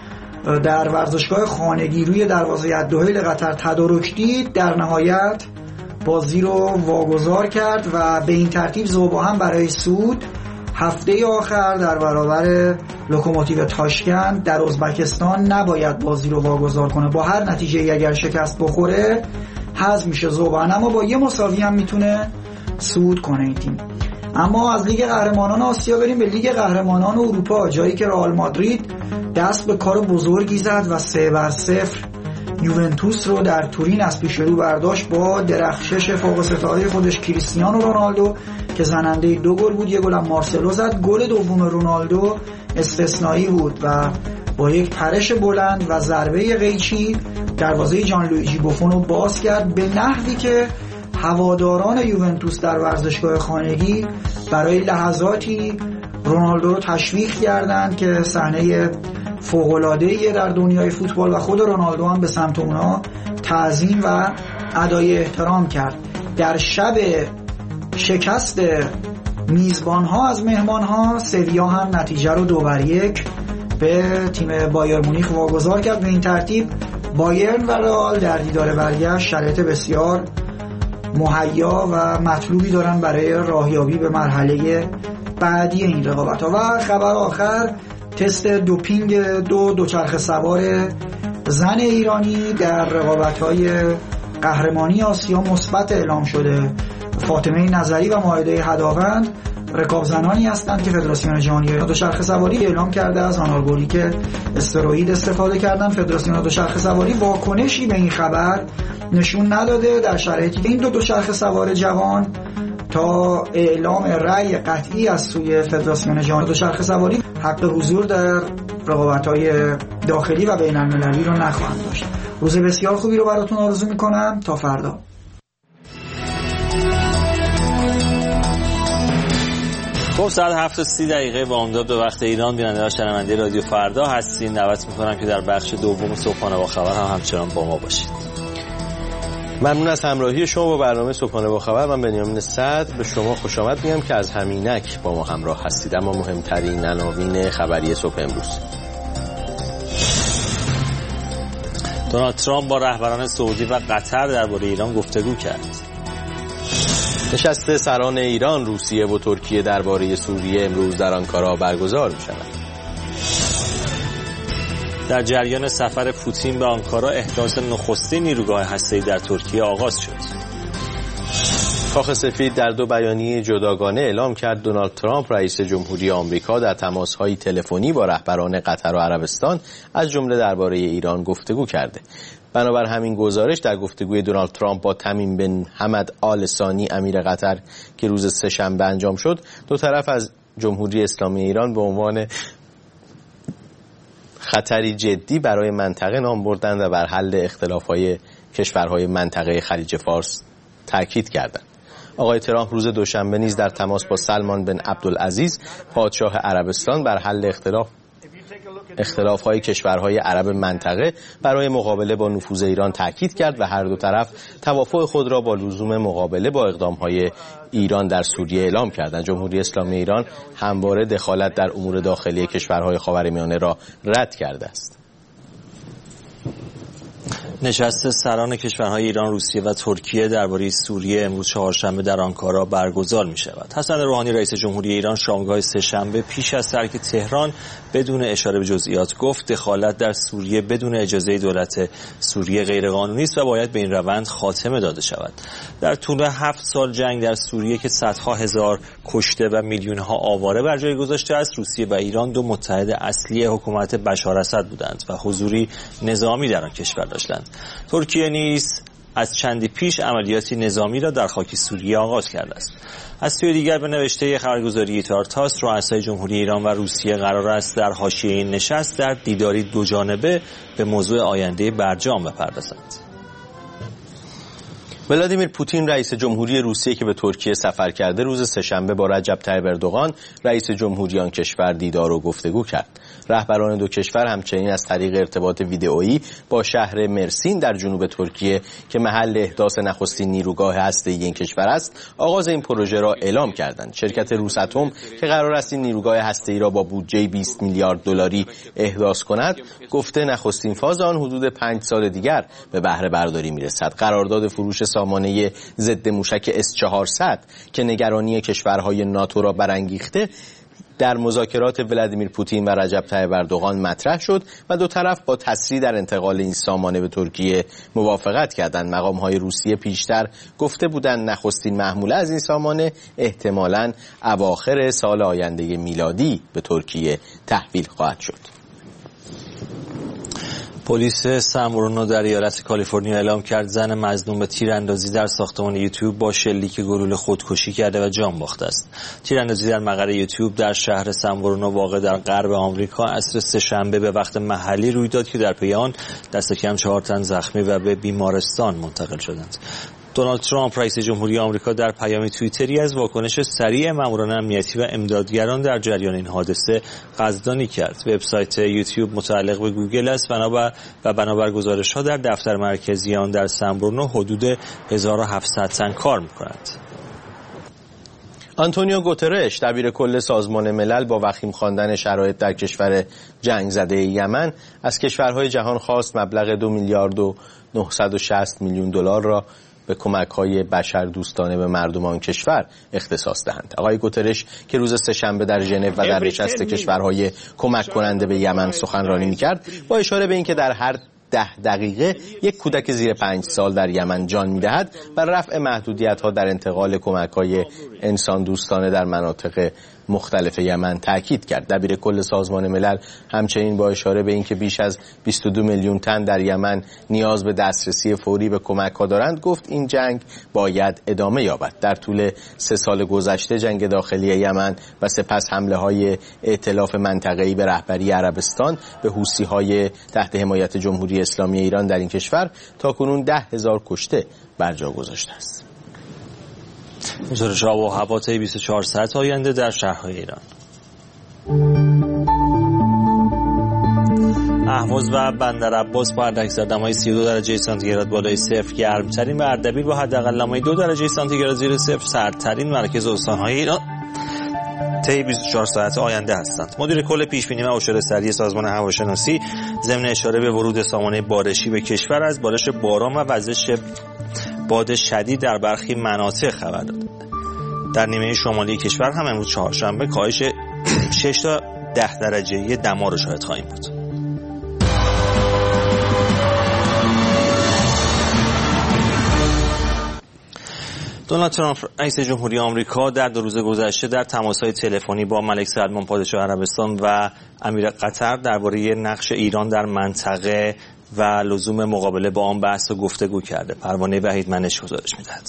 در ورزشگاه خانگی روی دروازه الدحیل قطر تدارک دید، در نهایت بازی رو واگذار کرد و به این ترتیب ذوب‌آهن برای صعود هفته آخر در برابر لوکوموتیو تاشکند در ازبکستان نباید بازی رو واگذار کنه. با هر نتیجه اگر شکست بخوره حذف میشه ذوب‌آهن، اما با یه مساوی هم میتونه صعود کنه این تیم. اما از لیگ قهرمانان آسیا بریم به لیگ قهرمانان اروپا، جایی که رئال مادرید دست به کار بزرگی زد و 3-0 یوونتوس رو در تورین از پیش رو برداشت با درخشش فوق العاده خودش کریستیانو رونالدو که زننده 2 گل بود، 1 گل هم مارسلو زد. گل دوم رونالدو استثنایی بود و با یک پرش بلند و ضربه قیچی دروازه جان لویجی بوفون رو باز کرد، به نحوی که هواداران یوونتوس در ورزشگاه خانگی برای لحظاتی رونالدو رو تشویق کردند که صحنه فوق‌العاده‌ای در دنیای فوتبال و خود رونالدو هم به سمت اونا تعظیم و ادای احترام کرد. در شب شکست میزبان‌ها از مهمان‌ها، سویا هم نتیجه رو 2-1 به تیم بایر مونیخ واگذار کرد. به این ترتیب بایرن و رئال در دیدار برگشت شرایط بسیار مهیا و مطلوبی دارن برای راهیابی به مرحله بعدی این رقابت‌ها. و خبر آخر، تست دوپینگ 2 دوچرخه سوار زن ایرانی در رقابت‌های قهرمانی آسیا مثبت اعلام شده. فاطمه نظری و مائده هداوند رکاب زنانی هستند که فدراسیون جهانی دوچرخه سواری اعلام کرده از آنالگوریک استروئید استفاده کردن. فدراسیون دوچرخه سواری واکنشی به این خبر نشون نداده، در شرایطی که این دوچرخه سوار جوان تا اعلام رأی قطعی از سوی فدراسیون جهانی دوچرخه سواری حق حضور در رقابت‌های داخلی و بین‌المللی رو نخواهند داشت. روز بسیار خوبی رو براتون آرزو می‌کنم. تا فردا. خب خب ساعت 7:30 بامداد به وقت ایران بیننده و شنونده رادیو فردا هستین. دعوت میکنم که در بخش دوم صبحانه با خبر هم همچنان با ما باشید. ممنون از همراهی شما با برنامه صبحانه با خبر. من بنیامین صدر به شما خوش آمد میگم که از همینک با ما همراه هستید. اما مهمترین عناوین خبری صبح امروز: دونالد ترامپ با رهبران سعودی و قطر درباره ایران گفتگو کرد. نشست سران ایران، روسیه و ترکیه درباره سوریه امروز در آنکارا برگزار می‌شود. در جریان سفر پوتین به آنکارا احداث نخستین نیروگاه هسته‌ای در ترکیه آغاز شد. کاخ سفید در دو بیانیه جداگانه اعلام کرد دونالد ترامپ رئیس جمهوری آمریکا در تماس‌های تلفنی با رهبران قطر و عربستان از جمله درباره ایران گفتگو کرده. بنابر همین گزارش در گفتگوی دونالد ترامپ با تمیم بن حمد آل ثانی امیر قطر که روز سه‌شنبه انجام شد، دو طرف از جمهوری اسلامی ایران به عنوان خطری جدی برای منطقه نام بردند و بر حل اختلاف‌های کشورهای منطقه خلیج فارس تاکید کردند. آقای ترامپ روز دوشنبه نیز در تماس با سلمان بن عبدالعزیز پادشاه عربستان بر حل اختلاف‌های کشورهای عرب منطقه برای مقابله با نفوذ ایران تاکید کرد و هر دو طرف توافق خود را با لزوم مقابله با اقدام‌های ایران در سوریه اعلام کردند. جمهوری اسلامی ایران همواره دخالت در امور داخلی کشورهای خاورمیانه را رد کرده است. نشست سران کشورهای ایران، روسیه و ترکیه درباره سوریه امروز چهارشنبه در آنکارا برگزار می شود. حسن روحانی رئیس جمهوری ایران شامگاه سه‌شنبه پیش از ترک تهران بدون اشاره به جزئیات گفت دخالت در سوریه بدون اجازه دولت سوریه غیرقانونی است و باید به این روند خاتمه داده شود. در طول 7 سال جنگ در سوریه که صدها هزار کشته و میلیون‌ها آواره بر جای گذاشته است، روسیه و ایران دو متحد اصلی حکومت بشار اسد بودند و حضوری نظامی در آن کشور داشتند. ترکیه نیز از چندی پیش عملیاتی نظامی را در خاک سوریه آغاز کرده است. از سوی دیگر به نوشته خبرگزاری تارتاس، رؤسای جمهوری ایران و روسیه قرار است در حاشیه این نشست در دیداری دوجانبه به موضوع آینده برجام بپردازند. ولادیمیر پوتین رئیس جمهوری روسیه که به ترکیه سفر کرده روز سه‌شنبه با رجب طیب اردوغان رئیس جمهوری آن کشور دیدار و گفتگو کرد. رهبران دو کشور همچنین از طریق ارتباط ویدئویی با شهر مرسین در جنوب ترکیه که محل احداث نخستین نیروگاه هسته‌ای این کشور است، آغاز این پروژه را اعلام کردند. شرکت روساتوم که قرار است این نیروگاه هسته‌ای را با بودجه 20 میلیارد دلاری احداث کند، گفته نخستین فاز آن حدود 5 سال دیگر به بهره برداری می‌رسد. قرارداد فروش سامانه ضد موشک S-400 که نگرانی کشورهای ناتو را برانگیخته در مذاکرات ولادیمیر پوتین و رجب طیب اردوغان مطرح شد و دو طرف با تسریع در انتقال این سامانه به ترکیه موافقت کردند. مقام‌های روسیه پیشتر گفته بودند نخستین محموله از این سامانه احتمالاً اواخر سال آینده میلادی به ترکیه تحویل خواهد شد. پلیس سان برونو در ایالت کالیفرنیا اعلام کرد زن مظنون به تیراندازی در ساختمان یوتیوب با شلیک گلوله خودکشی کرده و جان باخته است. تیراندازی در مقر یوتیوب در شهر سان برونو واقع در غرب آمریکا عصر سه‌شنبه به وقت محلی روی داد که در پی آن دست کم 4 تن زخمی و به بیمارستان منتقل شدند. دونالد ترامپ رئیس جمهوری آمریکا در پیام توییتری از واکنش سریع ماموران امنیتی و امدادگران در جریان این حادثه قدردانی کرد. وبسایت یوتیوب متعلق به گوگل است و بنابر گزارش‌ها در دفتر مرکزی آن در سان برونو حدود 1700 تن کار می‌کنند. آنتونیو گوترش دبیر کل سازمان ملل با وخیم خواندن شرایط در کشور جنگ زده یمن از کشورهای جهان خواست مبلغ 2 میلیارد و 960 میلیون دلار را به کمک‌های بشردوستانه به مردم آن کشور اختصاص دهند. آقای گوترش که روز سه‌شنبه در ژنو و در نشست کشورهای کمک کننده به یمن سخنرانی می‌کرد، با اشاره به اینکه در هر 10 دقیقه یک کودک زیر 5 سال در یمن جان می‌دهد و رفع محدودیت‌ها در انتقال کمک‌های انسان دوستانه در مناطق مختلف یمن تاکید کرد. دبیر کل سازمان ملل همچنین با اشاره به اینکه بیش از 22 میلیون تن در یمن نیاز به دسترسی فوری به کمک‌ها دارند گفت این جنگ باید ادامه یابد. در طول 3 سال گذشته جنگ داخلی یمن و سپس حمله‌های ائتلاف منطقه‌ای به رهبری عربستان به حوثی‌های تحت حمایت جمهوری اسلامی ایران در این کشور تاکنون 10,000 کشته بر جا گذاشته است. گزارش آب و هوا طی 24 ساعت آینده در شهرهای ایران. اهواز و بندرعباس با حداکثر دمای 32 درجه سانتیگراد بالای صفر گرمترین و اردبیل با حداقل دمای 2 درجه سانتیگراد زیر صفر سردترین مراکز استان‌های ایران طی 24 ساعت آینده هستند. مدیر کل پیشبینی و هشداردهی سازمان هواشناسی ضمن اشاره به ورود سامانه بارشی به کشور از بارش باران و وزش باد شدید در برخی مناطق خبر داد. در نیمه شمالی کشور هم امروز چهارشنبه کاهش 6 تا 10 درجه دما را شاهد خواهیم بود. دونالد ترامپ رئیس جمهوری آمریکا در 2 روز گذشته در تماس‌های تلفنی با ملک سلمان پادشاه عربستان و امیر قطر درباره نقش ایران در منطقه و لزوم مقابله با آن بحث و گفتگو کرده. پروانه وحید منش گزارش می‌دهد.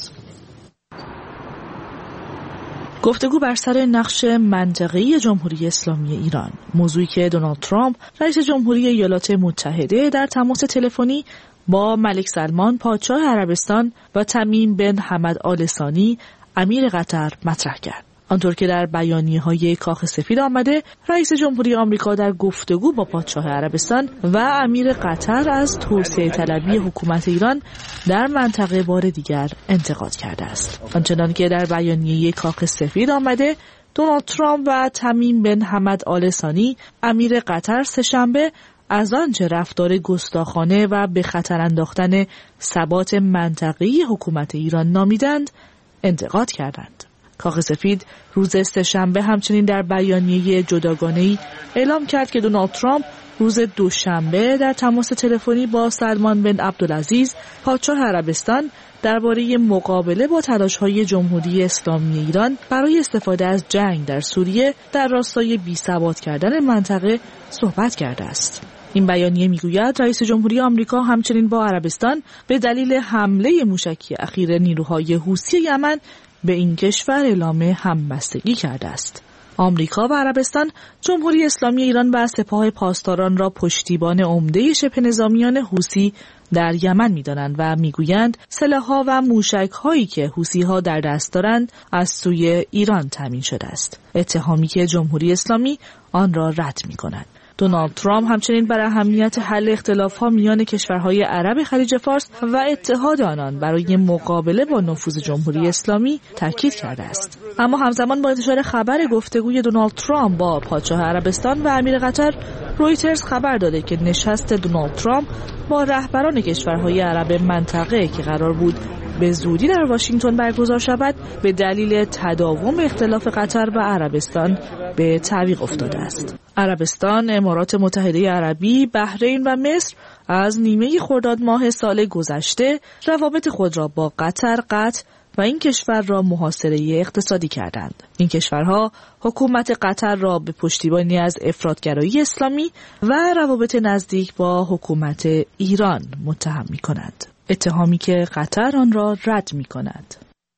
گفتگو بر سر نقش منطقه‌ای جمهوری اسلامی ایران، موضوعی که دونالد ترامپ رئیس جمهوری ایالات متحده در تماس تلفنی با ملک سلمان پادشاه عربستان و تمیم بن حمد آل ثانی امیر قطر مطرح کرد. آنطور که در بیانیه‌های کاخ سفید آمده، رئیس جمهوری آمریکا در گفتگو با پادشاه عربستان و امیر قطر از توسعه طلبی حکومت ایران در منطقه بار دیگر انتقاد کرده است. آنچنان که در بیانیه کاخ سفید آمده، دونالد ترامپ و تمیم بن حمد آل ثانی امیر قطر سه‌شنبه از آنچه رفتار گستاخانه و به خطر انداختن ثبات منطقه‌ای حکومت ایران نامیدند، انتقاد کردند. کاخ سفید روز سه‌شنبه همچنین در بیانیه جداگانه‌ای اعلام کرد که دونالد ترامپ روز دوشنبه در تماس تلفنی با سلمان بن عبدالعزیز پادشاه عربستان درباره مقابله با تلاش‌های جمهوری اسلامی ایران برای استفاده از جنگ در سوریه در راستای بی‌ثبات کردن منطقه صحبت کرده است. این بیانیه میگوید رئیس جمهوری آمریکا همچنین با عربستان به دلیل حمله موشکی اخیر نیروهای حوثی یمن به این کشور اعلام همبستگی کرده است. آمریکا و عربستان جمهوری اسلامی ایران و سپاه پاسداران را پشتیبان عمده شبه نظامیان حوثی در یمن می‌دانند و میگویند سلاح‌ها و موشک‌هایی که حوثی‌ها در دست دارند از سوی ایران تامین شده است. اتهامی که جمهوری اسلامی آن را رد می‌کند. دونالد ترامپ همچنین بر اهمیت حل اختلاف‌ها میان کشورهای عرب خلیج فارس و اتحاد آنان برای مقابله با نفوذ جمهوری اسلامی تاکید کرده است. اما همزمان با انتشار خبر گفتگوی دونالد ترامپ با پادشاه عربستان و امیر قطر، رویترز خبر داده که نشست دونالد ترامپ با رهبران کشورهای عرب منطقه که قرار بود به زودی در واشنگتن برگزار شود، به دلیل تداوم اختلاف قطر و عربستان به تعویق افتاده است. عربستان، امارات متحده عربی، بحرین و مصر از نیمه خرداد ماه سال گذشته روابط خود را با قطر قطع و این کشور را محاصره اقتصادی کردند. این کشورها حکومت قطر را به پشتیبانی از افراطگرایی اسلامی و روابط نزدیک با حکومت ایران متهم می‌کنند. اتهامی که قطر آن را رد می‌کند.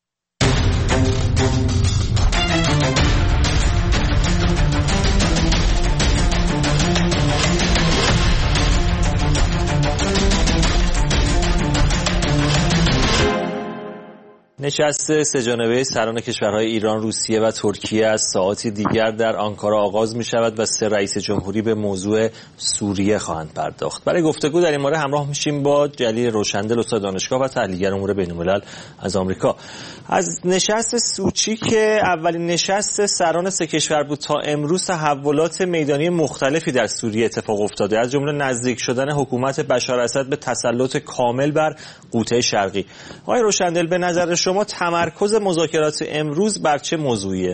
نشست سه‌جانبه سران کشورهای ایران، روسیه و ترکیه از ساعاتی دیگر در آنکارا آغاز می شود و 3 رئیس جمهوری به موضوع سوریه خواهند پرداخت. برای گفتگو در این مورد همراه میشیم با جلیل روشندل، استاد دانشگاه و تحلیلگر امور بین‌الملل از آمریکا. از نشست سوچی که اولین نشست سران 3 کشور بود تا امروز تحولات میدانی مختلفی در سوریه اتفاق افتاده، از جمله نزدیک شدن حکومت بشار اسد به تسلط کامل بر غوطه شرقی. آقای روشندل، به نظر شما تمرکز مذاکرات امروز بر چه موضوعیه؟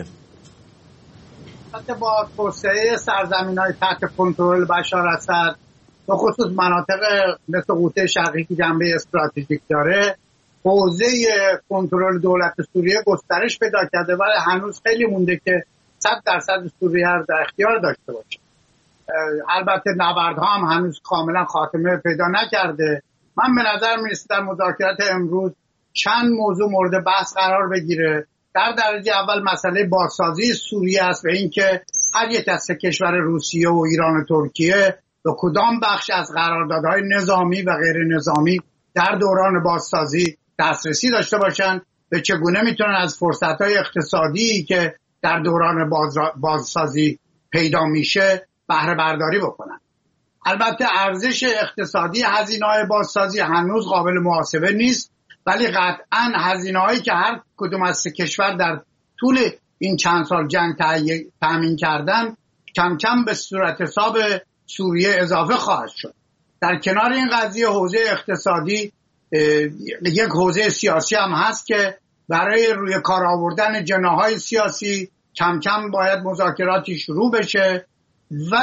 با توسعه سرزمین‌های تحت کنترل بشار اسد، به خصوص مناطق مثل غوطه شرقی که جنبه استراتژیک داره، حوزه کنترل دولت سوریه گسترش پیدا کرده، ولی هنوز خیلی مونده که 100% سوریه رو در اختیار داشته باشه. البته نبردها هم هنوز کاملا خاتمه پیدا نکرده. من به نظر میرسه در مذاکرات امروز چند موضوع مورد بحث قرار بگیره. در درجه اول مسئله بازسازی سوریه است و اینکه هر یک از 3 کشور روسیه و ایران و ترکیه به کدام بخش از قراردادهای نظامی و غیر نظامی در دوران بازسازی دسترسی داشته باشند. به چگونه میتونن از فرصت‌های اقتصادی که در دوران بازسازی پیدا میشه بهره برداری بکنن. البته ارزش اقتصادی هزینه‌های بازسازی هنوز قابل محاسبه نیست، ولی قطعاً هزینه‌هایی که هر کدوم از سه کشور در طول این چند سال جنگ تامین کردن کم کم به صورت حساب سوریه اضافه خواهد شد. در کنار این قضیه حوزه اقتصادی یک حوزه سیاسی هم هست که برای روی کار آوردن جناح‌های سیاسی کم کم باید مذاکراتی شروع بشه و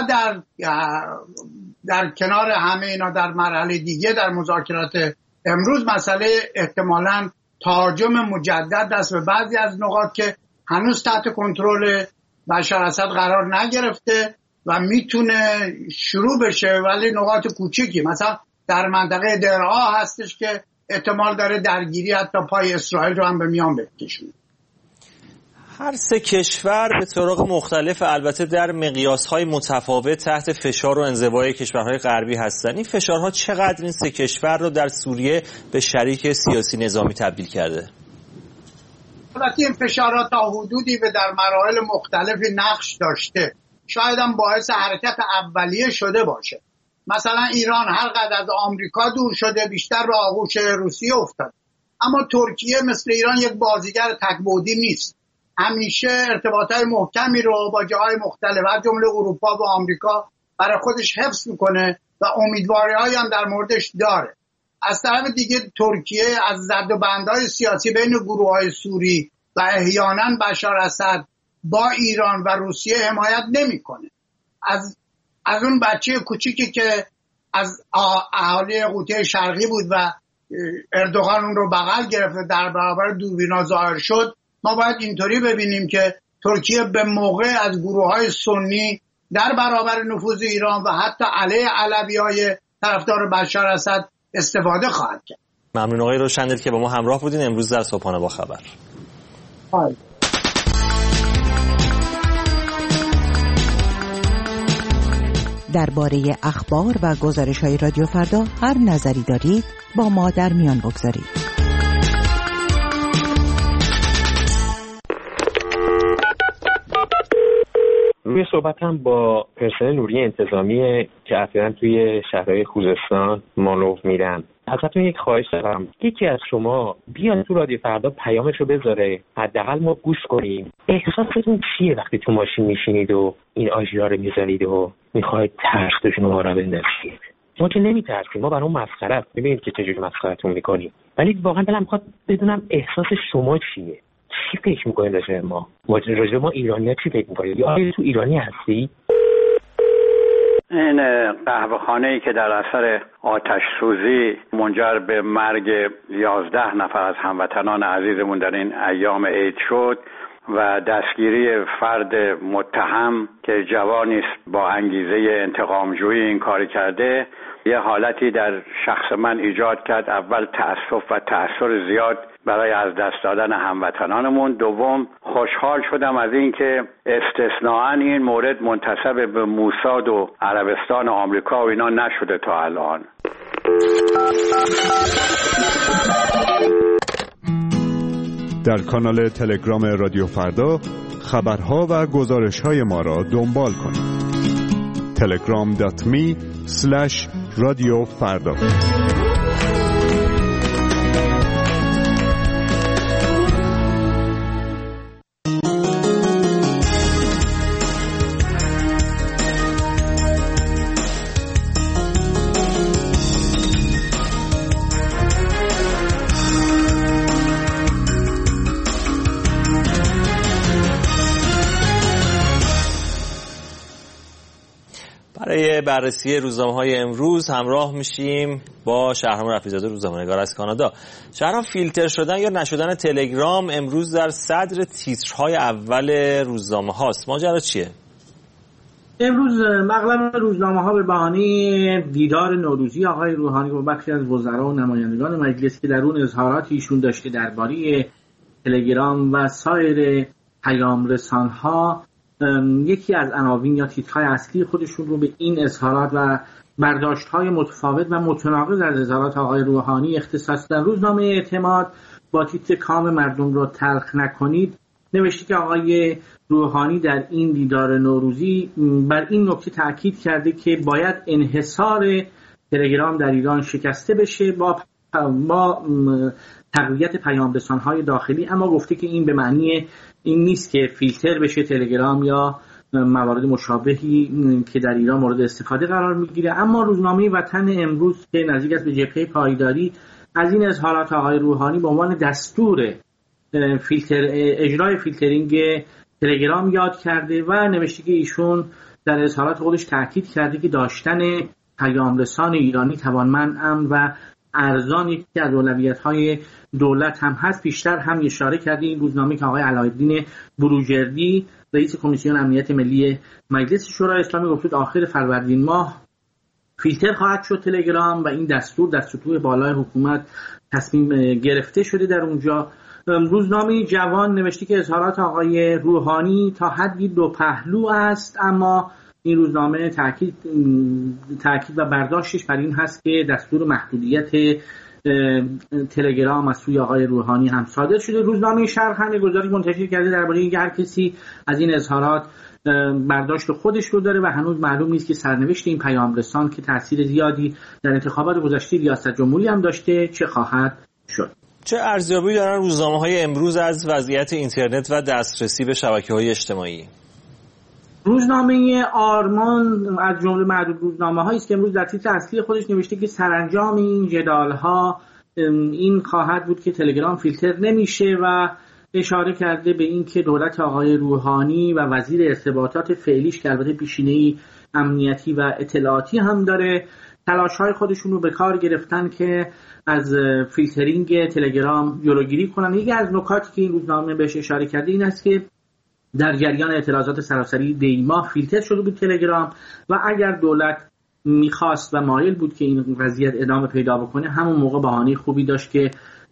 در کنار همه اینا در مرحله دیگه در مذاکرات امروز مسئله احتمالاً تهاجم مجدد است به بعضی از نقاط که هنوز تحت کنترل بشار اسد قرار نگرفته و میتونه شروع بشه، ولی نقاط کوچیکی مثلا در منطقه درعا هستش که احتمال داره درگیری حتی پای اسرائیل رو هم به میان بکشونه. هر سه کشور به طرق مختلف البته در مقیاس‌های متفاوت تحت فشار و انزوای کشورهای غربی هستند. این فشارها چقدر این سه کشور رو در سوریه به شریک سیاسی نظامی تبدیل کرده؟ البته این فشارات تا حدودی و در مراحل مختلفی نقش داشته، شاید هم باعث حرکت اولیه شده باشه. مثلا ایران هر قدر از آمریکا دور شده بیشتر به آغوش روسیه افتاد، اما ترکیه مثل ایران یک بازیگر تک‌بعدی نیست، همیشه ارتباطات محکمی رو با جاهای مختلف از جمله اروپا و آمریکا برای خودش حفظ میکنه و امیدواری‌هایی هم در موردش داره. از طرف دیگه ترکیه از زدوبندهای سیاسی بین گروه‌های سوری و احیانا بشار اسد با ایران و روسیه حمایت نمیکنه. از اون بچه کوچیکی که از اهالی قوطه شرقی بود و اردوغان اون رو بغل گرفت در برابر دوربینا ظاهر شد، ما باید اینطوری ببینیم که ترکیه به موقع از گروه‌های سنی در برابر نفوذ ایران و حتی علیه علوی‌های طرفدار بشار اسد استفاده خواهد کرد. ممنون آقای روشندل که با ما همراه بودین امروز در صبحانه با خبر. درباره اخبار و گزارش‌های رادیو فردا هر نظری دارید با ما در میان بگذارید. روی صحبتم با پرسنل نیروی انتظامی که اخیراً توی شهرهای خوزستان مانور میرن، ازتون یک خواهش دارم، یکی از شما بیاد تو رادیو فردا پیامشو بذاره، حداقل ما گوش کنیم. احساستون چیه وقتی تو ماشین میشینید و این آژیرا رو میذارید و میخواید ترس توشون ما را بندازید؟ ما که نمیترسیم، ما برای اون مسخره است، ببینید که چجوری مسخره‌تون میکنیم. ولی واقعا دلم میخواد بدونم احساس شما چیه؟ چی فکر میکنید راجع ما؟ راجع ما ایرانی‌ها چی فکر میکنید؟ یا آیا تو ایرانی هستی؟ این قهوه‌خانه‌ای که در اثر آتش سوزی منجر به مرگ 11 نفر از هموطنان عزیزمون در این ایام عید شد و دستگیری فرد متهم که جوانی است با انگیزه انتقامجویی این کار کرده، یه حالتی در شخص من ایجاد کرد. اول تأسف و تأثیر زیاد برای از دست دادن هموطنانمون. دوم خوشحال شدم از این که استثناءً این مورد منتسب به موساد و عربستان و آمریکا و اینا نشده تا الان. در کانال تلگرام رادیو فردا خبرها و گزارش‌های ما را دنبال کنید. telegram.me/رادیو فردا. برای بررسی روزنامه‌های امروز همراه میشیم با شهرام رفیع‌زاده، روزنامه‌نگار از کانادا. شهرام، فیلتر شدن یا نشدن تلگرام امروز در صدر تیترهای اول روزنامه هاست. ماجرا چیه؟ امروز مغلب روزنامه ها به بهانه دیدار نوروزی آقای روحانی با بخشی از وزرا و نمایندگان مجلس که در اون اظهاراتی ایشون داشته درباره تلگرام و سایر پیام رسان‌ها، یکی از عناوین یا تیترهای اصلی خودشون رو به این اظهارات و برداشت‌های متفاوت و متناقض از اظهارات آقای روحانی اختصاص دادن. روزنامه اعتماد با تیتر کام مردم رو تلخ نکنید نوشته که آقای روحانی در این دیدار نوروزی بر این نکته تاکید کرده که باید انحصار تلگرام در ایران شکسته بشه با تقویت پیام‌رسان‌های داخلی، اما گفته که این به معنی این نیست که فیلتر بشه تلگرام یا موارد مشابهی که در ایران مورد استفاده قرار میگیره. اما روزنامه وطن امروز که نزدیک است به جبهه پایداری از این اظهارات آقای روحانی به عنوان دستور اجرای فیلترینگ تلگرام یاد کرده و نوشته که ایشون در اظهارات خودش تاکید کرده که داشتن پیام‌رسان ایرانی توانمند، امن و ارزان یکی از اولویت‌های دولت هم هست. بیشتر هم اشاره کرده این روزنامه که آقای علایالدین بروجردی رئیس کمیسیون امنیت ملی مجلس شورای اسلامی گفت آخر فروردین ماه فیلتر خواهد شد تلگرام و این دستور توی بالای حکومت تصمیم گرفته شده در اونجا. روزنامه جوان نوشته که اظهارات آقای روحانی تا حدی دو پهلو است، اما این روزنامه تاکید و برداشتش بر این هست که دستور محدودیت تلگرام از سوی آقای روحانی هم صادر شده. روزنامه شرق هم گزارش منتشر کرده درباره اینکه هر کسی از این اظهارات برداشت خودش رو داره و هنوز معلوم نیست که سرنوشت این پیام‌رسان که تاثیر زیادی در انتخابات گذشته ریاست جمهوری هم داشته چه خواهد شد. چه ارزیابی دارن روزنامه‌های امروز از وضعیت اینترنت و دسترسی به شبکه‌های اجتماعی؟ روزنامه آرمان از جمله معدود روزنامه‌هایی است که امروز در تیتر اصلی خودش نوشته که سرانجام این جدال‌ها این خواهد بود که تلگرام فیلتر نمیشه و اشاره کرده به این که دولت آقای روحانی و وزیر ارتباطات فعلیش که البته پیشینه‌ای امنیتی و اطلاعاتی هم داره تلاش‌های خودشون رو به کار گرفتن که از فیلترینگ تلگرام جلوگیری کنن. یکی از نکاتی که این روزنامه بهش اشاره کرده این است که در جریان اعتراضات سراسری دیما فیلتر شده بود تلگرام و اگر دولت میخواست و مایل بود که این وضعیت ادامه پیدا بکنه همون موقع بهانه خوبی داشت که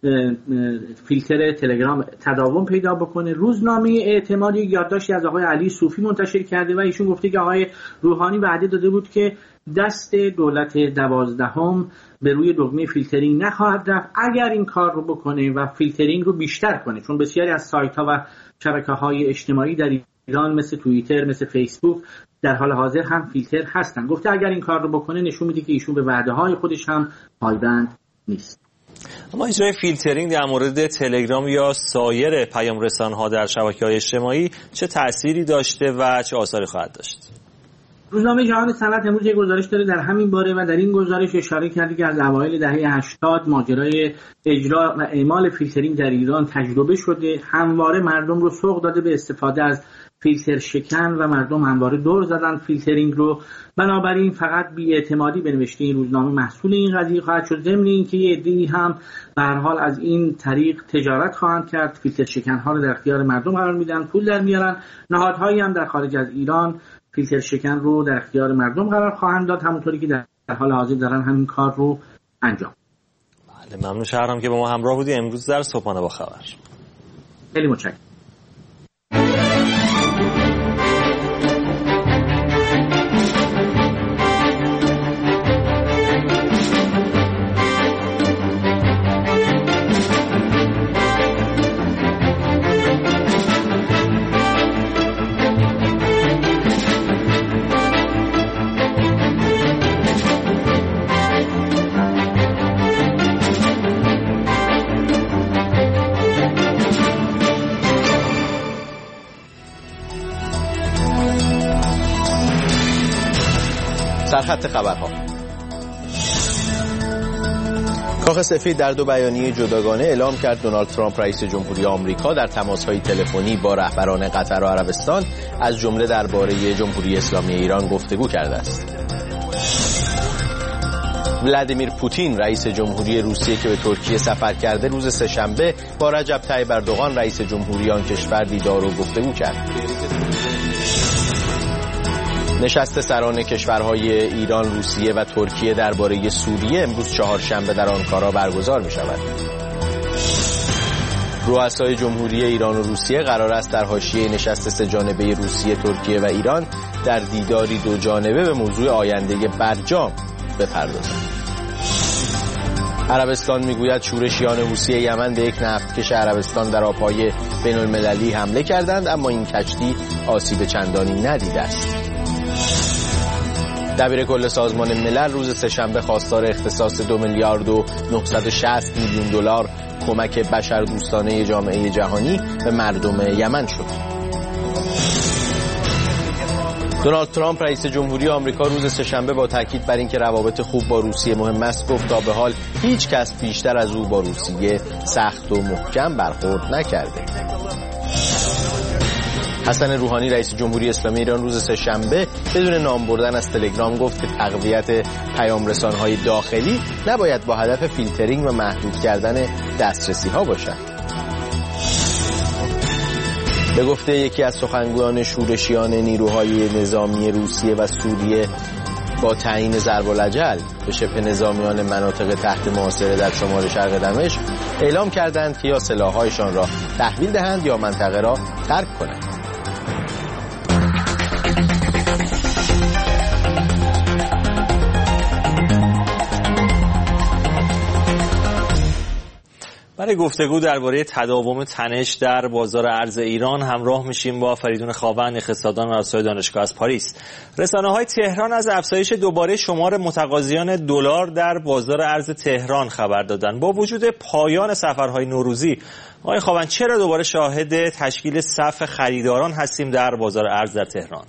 فیلتر تلگرام تداوم پیدا بکنه. روزنامه اعتماد یادداشتی از آقای علی صوفی منتشر کرده و ایشون گفته که آقای روحانی وعده داده بود که دست دولت 12 به روی دکمه فیلترینگ نخواهد رفت اگر این کار رو بکنه و فیلترینگ رو بیشتر کنه، چون بسیاری از سایت‌ها و شبکه‌های اجتماعی در ایران مثل توییتر، مثل فیسبوک در حال حاضر هم فیلتر هستن. گفته اگر این کار رو بکنه نشون میده که ایشون به وعده‌های خودش هم پایبند نیست. اما اجرای فیلترینگ در مورد تلگرام یا سایر پیام‌رسان‌ها در شبکه‌های اجتماعی چه تأثیری داشته و چه آثاری خواهد داشت؟ روزنامه جهان صنعت امروز یک گزارش داره در همین باره و در این گزارش اشاره کرده که از اوایل دهه 80 ماجرای اجرا و اعمال فیلترینگ در ایران تجربه شده، همواره مردم رو سوق داده به استفاده از فیلتر شکن و مردم همواره دور زدن فیلترینگ رو. بنابراین فقط بی‌اعتمادی به نوشته این روزنامه محصول این قضیه خواهد شد، ضمن اینکه یه عده‌ای هم به هر حال از این طریق تجارت خواهند کرد، فیلتر شکن ها رو در اختیار مردم قرار میدن، پول در میارن. نهادهایی هم در خارج از ایران فیلتر شکن رو در اختیار مردم قرار خواهند داد، همونطوری که در حال حاضر دارن همین کار رو انجام. بله، ممنون شهرام که با ما همراه بودی امروز در صبحانه با خبر. خیلی متشکرم. سرخط خبرها. کاخ سفید در دو بیانیه جداگانه اعلام کرد دونالد ترامپ رئیس جمهوری آمریکا در تماس‌های تلفنی با رهبران قطر و عربستان از جمله درباره جمهوری اسلامی ایران گفتگو کرده است. ولادیمیر پوتین رئیس جمهوری روسیه که به ترکیه سفر کرده روز سه‌شنبه با رجب طیب اردوغان رئیس جمهوری آن کشور دیدار و گفتگو کرد. نشست سران کشورهای ایران، روسیه و ترکیه درباره سوریه امروز چهارشنبه در آنکارا برگزار می شود. رؤسای جمهوری ایران و روسیه قرار است در حاشیه نشست سه‌جانبه روسیه، ترکیه و ایران در دیداری دو جانبه به موضوع آینده برجام بپردازند. عربستان میگوید شورشیان حوثی یمن به یک نفتکش عربستان در آبهای بین‌المللی حمله کردند، اما این کشتی آسیب چندانی ندیده است. دبیر کل سازمان ملل روز سه‌شنبه خواستار اختصاص 2 میلیارد و 960 میلیون دلار کمک بشردوستانه جامعه جهانی به مردم یمن شد. دونالد ترامپ رئیس جمهوری آمریکا روز سه‌شنبه با تاکید بر اینکه روابط خوب با روسیه مهم است گفت تا به حال هیچ کس بیشتر از او با روسیه سخت و محکم برخورد نکرده. حسن روحانی رئیس جمهوری اسلامی ایران روز سه‌شنبه بدون نام بردن از تلگرام گفت که تقویت پیام‌رسان‌های داخلی نباید با هدف فیلترینگ و محدود کردن دسترسی‌ها باشد. به گفته یکی از سخنگویان شورشیان نیروهای نظامی روسیه و سوریه با تعیین ضرب الاجل به شبه نظامیان مناطق تحت محاصره در شمال شرق دمشق اعلام کردند که یا سلاح‌هایشان را تحویل دهند یا منطقه را ترک کنند. برای گفتگو درباره تداوم تنش در بازار ارز ایران همراه میشیم با فریدون خاوند، اقتصاددان و استاد دانشگاه از پاریس. رسانه‌های تهران از افزایش دوباره شمار متقاضیان دلار در بازار ارز تهران خبر دادند. با وجود پایان سفرهای نوروزی، آقای خاوند چرا دوباره شاهد تشکیل صف خریداران هستیم در بازار ارز در تهران؟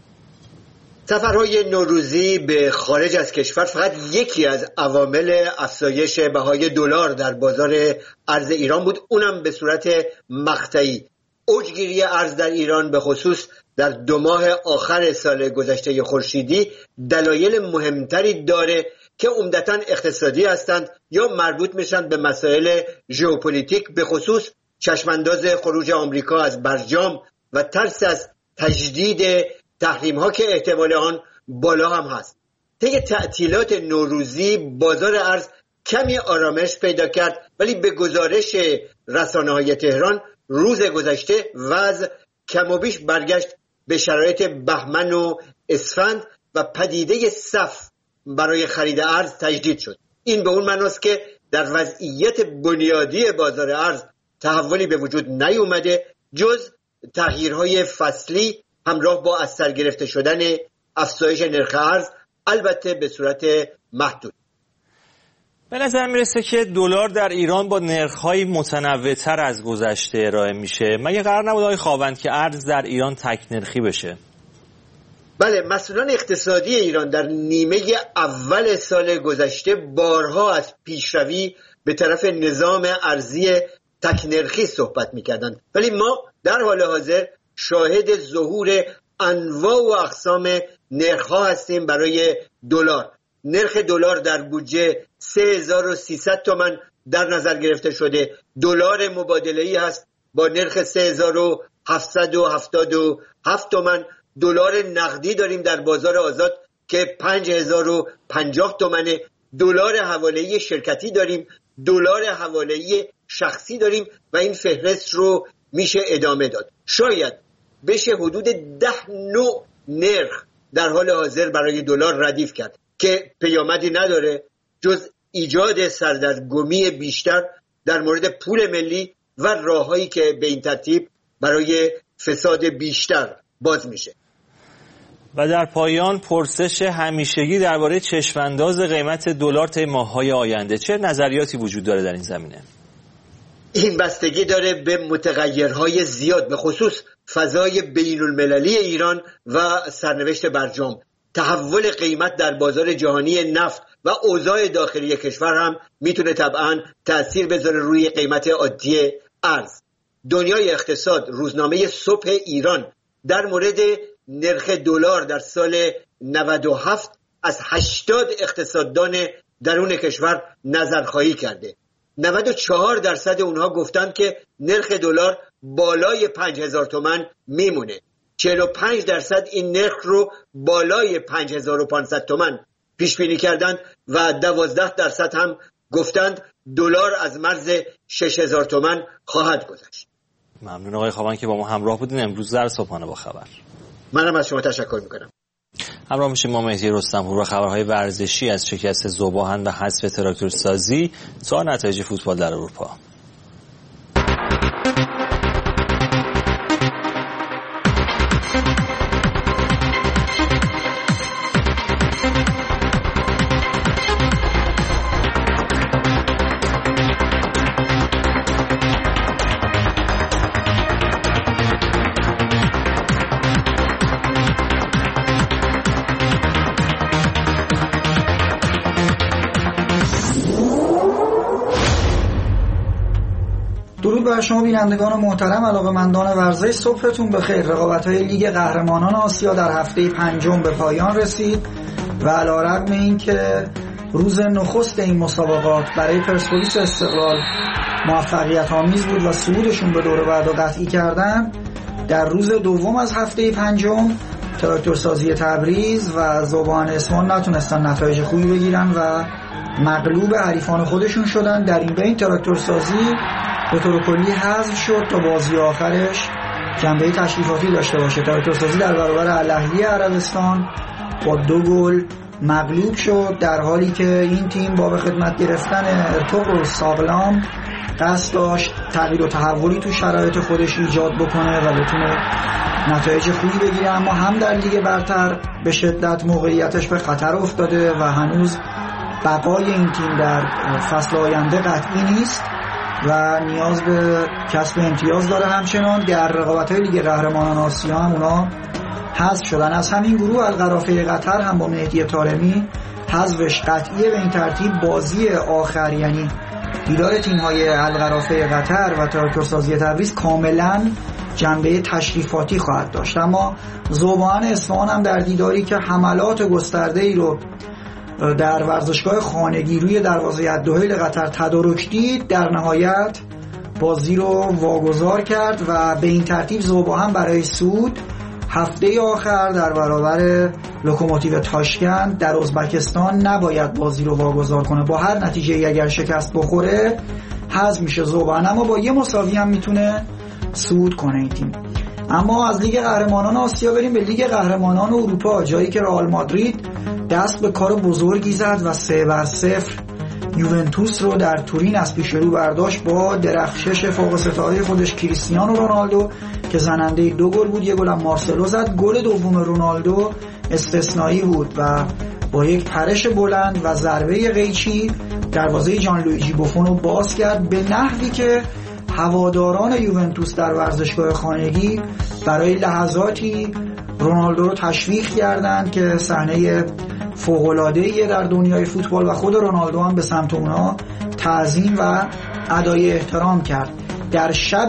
سفرهای نوروزی به خارج از کشور فقط یکی از عوامل افزایش بهای دلار در بازار ارز ایران بود، اونم به صورت مقطعی. اوجگیری ارز در ایران به خصوص در 2 ماه آخر سال گذشته خورشیدی دلایل مهمتری داره که عمدتاً اقتصادی هستند یا مربوط میشن به مسائل ژئوپلیتیک، به خصوص چشمانداز خروج آمریکا از برجام و ترس از تجدید تحریم ها که احتمال آن بالا هم هست. طی تعطیلات نوروزی بازار ارز کمی آرامش پیدا کرد، ولی به گزارش رسانه‌های تهران روز گذشته وضع کم و بیش برگشت به شرایط بهمن و اسفند و پدیده صف برای خرید ارز تجدید شد. این به اون معناست که در وضعیت بنیادی بازار ارز تحولی به وجود نیومده جز تغییرهای فصلی همراه با از سر گرفته شدن افزایش نرخ ارز، البته به صورت محدود. به نظر میرسه که دلار در ایران با نرخ‌های متنوع‌تر از گذشته ارائه میشه. مگه قرار نبود آقای خاوند که ارز در ایران تک نرخی بشه؟ بله، مسئولان اقتصادی ایران در نیمه اول سال گذشته بارها از پیشروی به طرف نظام ارزی تک نرخی صحبت میکردند، ولی ما در حال حاضر شاهد ظهور انواع و اقسام نرخ‌ها هستیم برای دلار. نرخ دلار در بودجه 3300 تومان در نظر گرفته شده. دلار مبادله‌ای هست با نرخ 3777 تومان. دلار نقدی داریم در بازار آزاد که 5050 تومانه. دلار حواله‌ای شرکتی داریم، دلار حواله‌ای شخصی داریم و این فهرست رو میشه ادامه داد. شاید بشه حدود 10 نوع نرخ در حال حاضر برای دلار ردیف کرد که پیامدی نداره جز ایجاد سردرگمی بیشتر در مورد پول ملی و راههایی که به این ترتیب برای فساد بیشتر باز میشه. و در پایان پرسش همیشگی درباره چشمانداز قیمت دلار طی ماه‌های آینده، چه نظریاتی وجود داره در این زمینه؟ این بستگی داره به متغیرهای زیاد، به خصوص فضای بین المللی ایران و سرنوشت برجام. تحول قیمت در بازار جهانی نفت و اوضاع داخلی کشور هم میتونه طبعا تأثیر بذاره روی قیمت عادی ارز. دنیای اقتصاد روزنامه صبح ایران در مورد نرخ دلار در سال 97 از 80 اقتصاددان درون کشور نظرخواهی کرده. 94% اونها گفتن که نرخ دلار بالای 5000 تومان میمونه. 45% این نرخ رو بالای 5500 تومان پیش بینی کردند و 12% هم گفتند دلار از مرز 6000 تومان خواهد گذشت. ممنون آقای خاوند که با ما همراه بودین امروز در صبحانه با خبر. منم از شما تشکر میکنم. همراه میشیم ما مهدی رستمپور و خبرهای ورزشی از شکست ذوب‌آهن و حذف تراکتورسازی تا نتایج فوتبال در اروپا. درود بر شما بینندگان محترم، علاقه‌مندان ورزش، صبحتون بخیر. رقابت‌های لیگ قهرمانان آسیا در هفته پنجم به پایان رسید و علی‌رغم اینکه روز نخست این مسابقات برای پرسپولیس استقلال موفقیت‌آمیز بود و صعودشون به دور بعد قطعی کردن، در روز دوم از هفته پنجم تراکتورسازی تبریز و ذوب‌آهن اصفهان نتونستن نتایج خوبی بگیرن و مغلوب حریفان خودشون شدن. در این بین تراکتورسازی به طور کلی حذف شد تا بازی آخرش جنبه تشریفاتی داشته باشه. تراکتورسازی در برابر الاهلی عربستان با 2 گل مغلوب شد، در حالی که این تیم با به خدمت گرفتن ارتقل ساغلام قصد داشت تغییر و تحولی تو شرایط خودش ایجاد بکنه و بتونه نتایج خوبی بگیره، اما هم در لیگ برتر به شدت موقعیتش به خطر افتاده و هنوز بقای این تیم در فصل آینده قطعی نیست و نیاز به کسب امتیاز داره. همچنان در رقابت‌های لیگ قهرمانان آسیا هم اونا حذف شدن. از همین گروه القرافه قطر هم با مهدی طارمی حذفش قطعیه. به این ترتیب بازی آخر، یعنی دیدار تیم‌های القرافه قطر و تراکتورسازی تبریز، کاملاً جنبه تشریفاتی خواهد داشت. اما ذوب‌آهن اصفهان هم در دیداری که حملات گسترده‌ای رو در ورزشگاه خانگی روی دروازه الدحیل قطر تدارک دید، در نهایت بازی رو واگذار کرد و به این ترتیب ذوب‌آهن برای صعود هفته آخر در برابر لوکوموتیو تاشکند در ازبکستان نباید بازی رو واگذار کنه. با هر نتیجه‌ای اگر شکست بخوره حذف میشه ذوب‌آهن، اما با یه مساوی هم میتونه صعود کنه این تیم. اما از لیگ قهرمانان آسیا بریم به لیگ قهرمانان اروپا، جایی که رئال مادرید دست به کار بزرگی زد و 3-0 یوونتوس رو در تورین از پیش رو برداشت با درخشش فوق العاده خودش کریستیانو رونالدو که زننده 2 گل بود، 1 گل هم مارسلو زد. گل دوم رونالدو استثنایی بود و با یک پرش بلند و ضربه قیچی دروازه جان لویجی بوفون رو باز کرد، به نحوی که هواداران یوونتوس در ورزشگاه خانگی برای لحظاتی رونالدو رو تشویق کردند که صحنه فوق‌العاده‌ای در دنیای فوتبال و خود رونالدو هم به سمت اونا تعظیم و ادای احترام کرد. در شب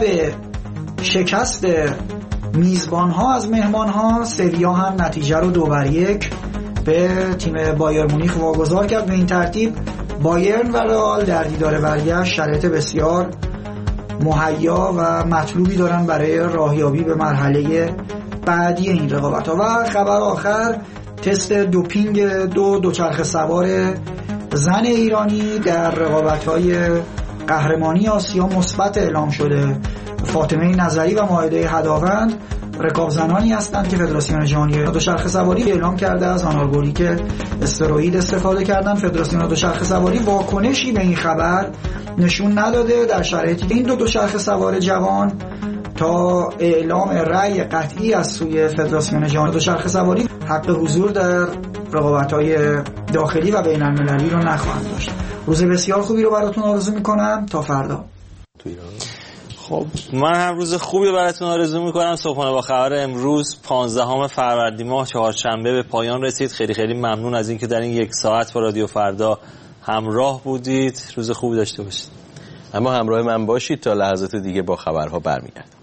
شکست میزبان‌ها از مهمان‌ها، سویا هم نتیجه رو 2-1 به تیم بایر مونیخ واگذار کرد. به این ترتیب بایرن و رئال در دیدار برگشت شرایط بسیار مهیا و مطلوبی دارن برای راهیابی به مرحله بعدی این رقابت‌ها. و خبر آخر، تست دوپینگ 2 دوچرخه سوار زن ایرانی در رقابت‌های قهرمانی آسیا مثبت اعلام شده. فاطمه نظری و مائده هداوند رکاب زنانی هستند که فدراسیون جهانی دوچرخه سواری اعلام کرده از آنالگوریک استروئید استفاده کردن. فدراسیون دوچرخه سواری واکنشی به این خبر نشون نداده، در شرایطی که این دوچرخه سوار جوان تا اعلام رأی قطعی از سوی فدراسیون جهانی دوچرخه سواری حق حضور در رقابت‌های داخلی و بین‌المللی رو نخواهند داشت. روز بسیار خوبی رو براتون آرزو می‌کنم تا فردا. خب من هم روز خوبی براتون آرزو میکنم. صبحانه با خبر امروز 15 فروردین ماه چهارشنبه به پایان رسید. خیلی خیلی ممنون از اینکه در این 1 ساعت با رادیو فردا همراه بودید. روز خوبی داشته باشید. اما همراه من باشید تا لحظات دیگه با خبرها برمیگردم.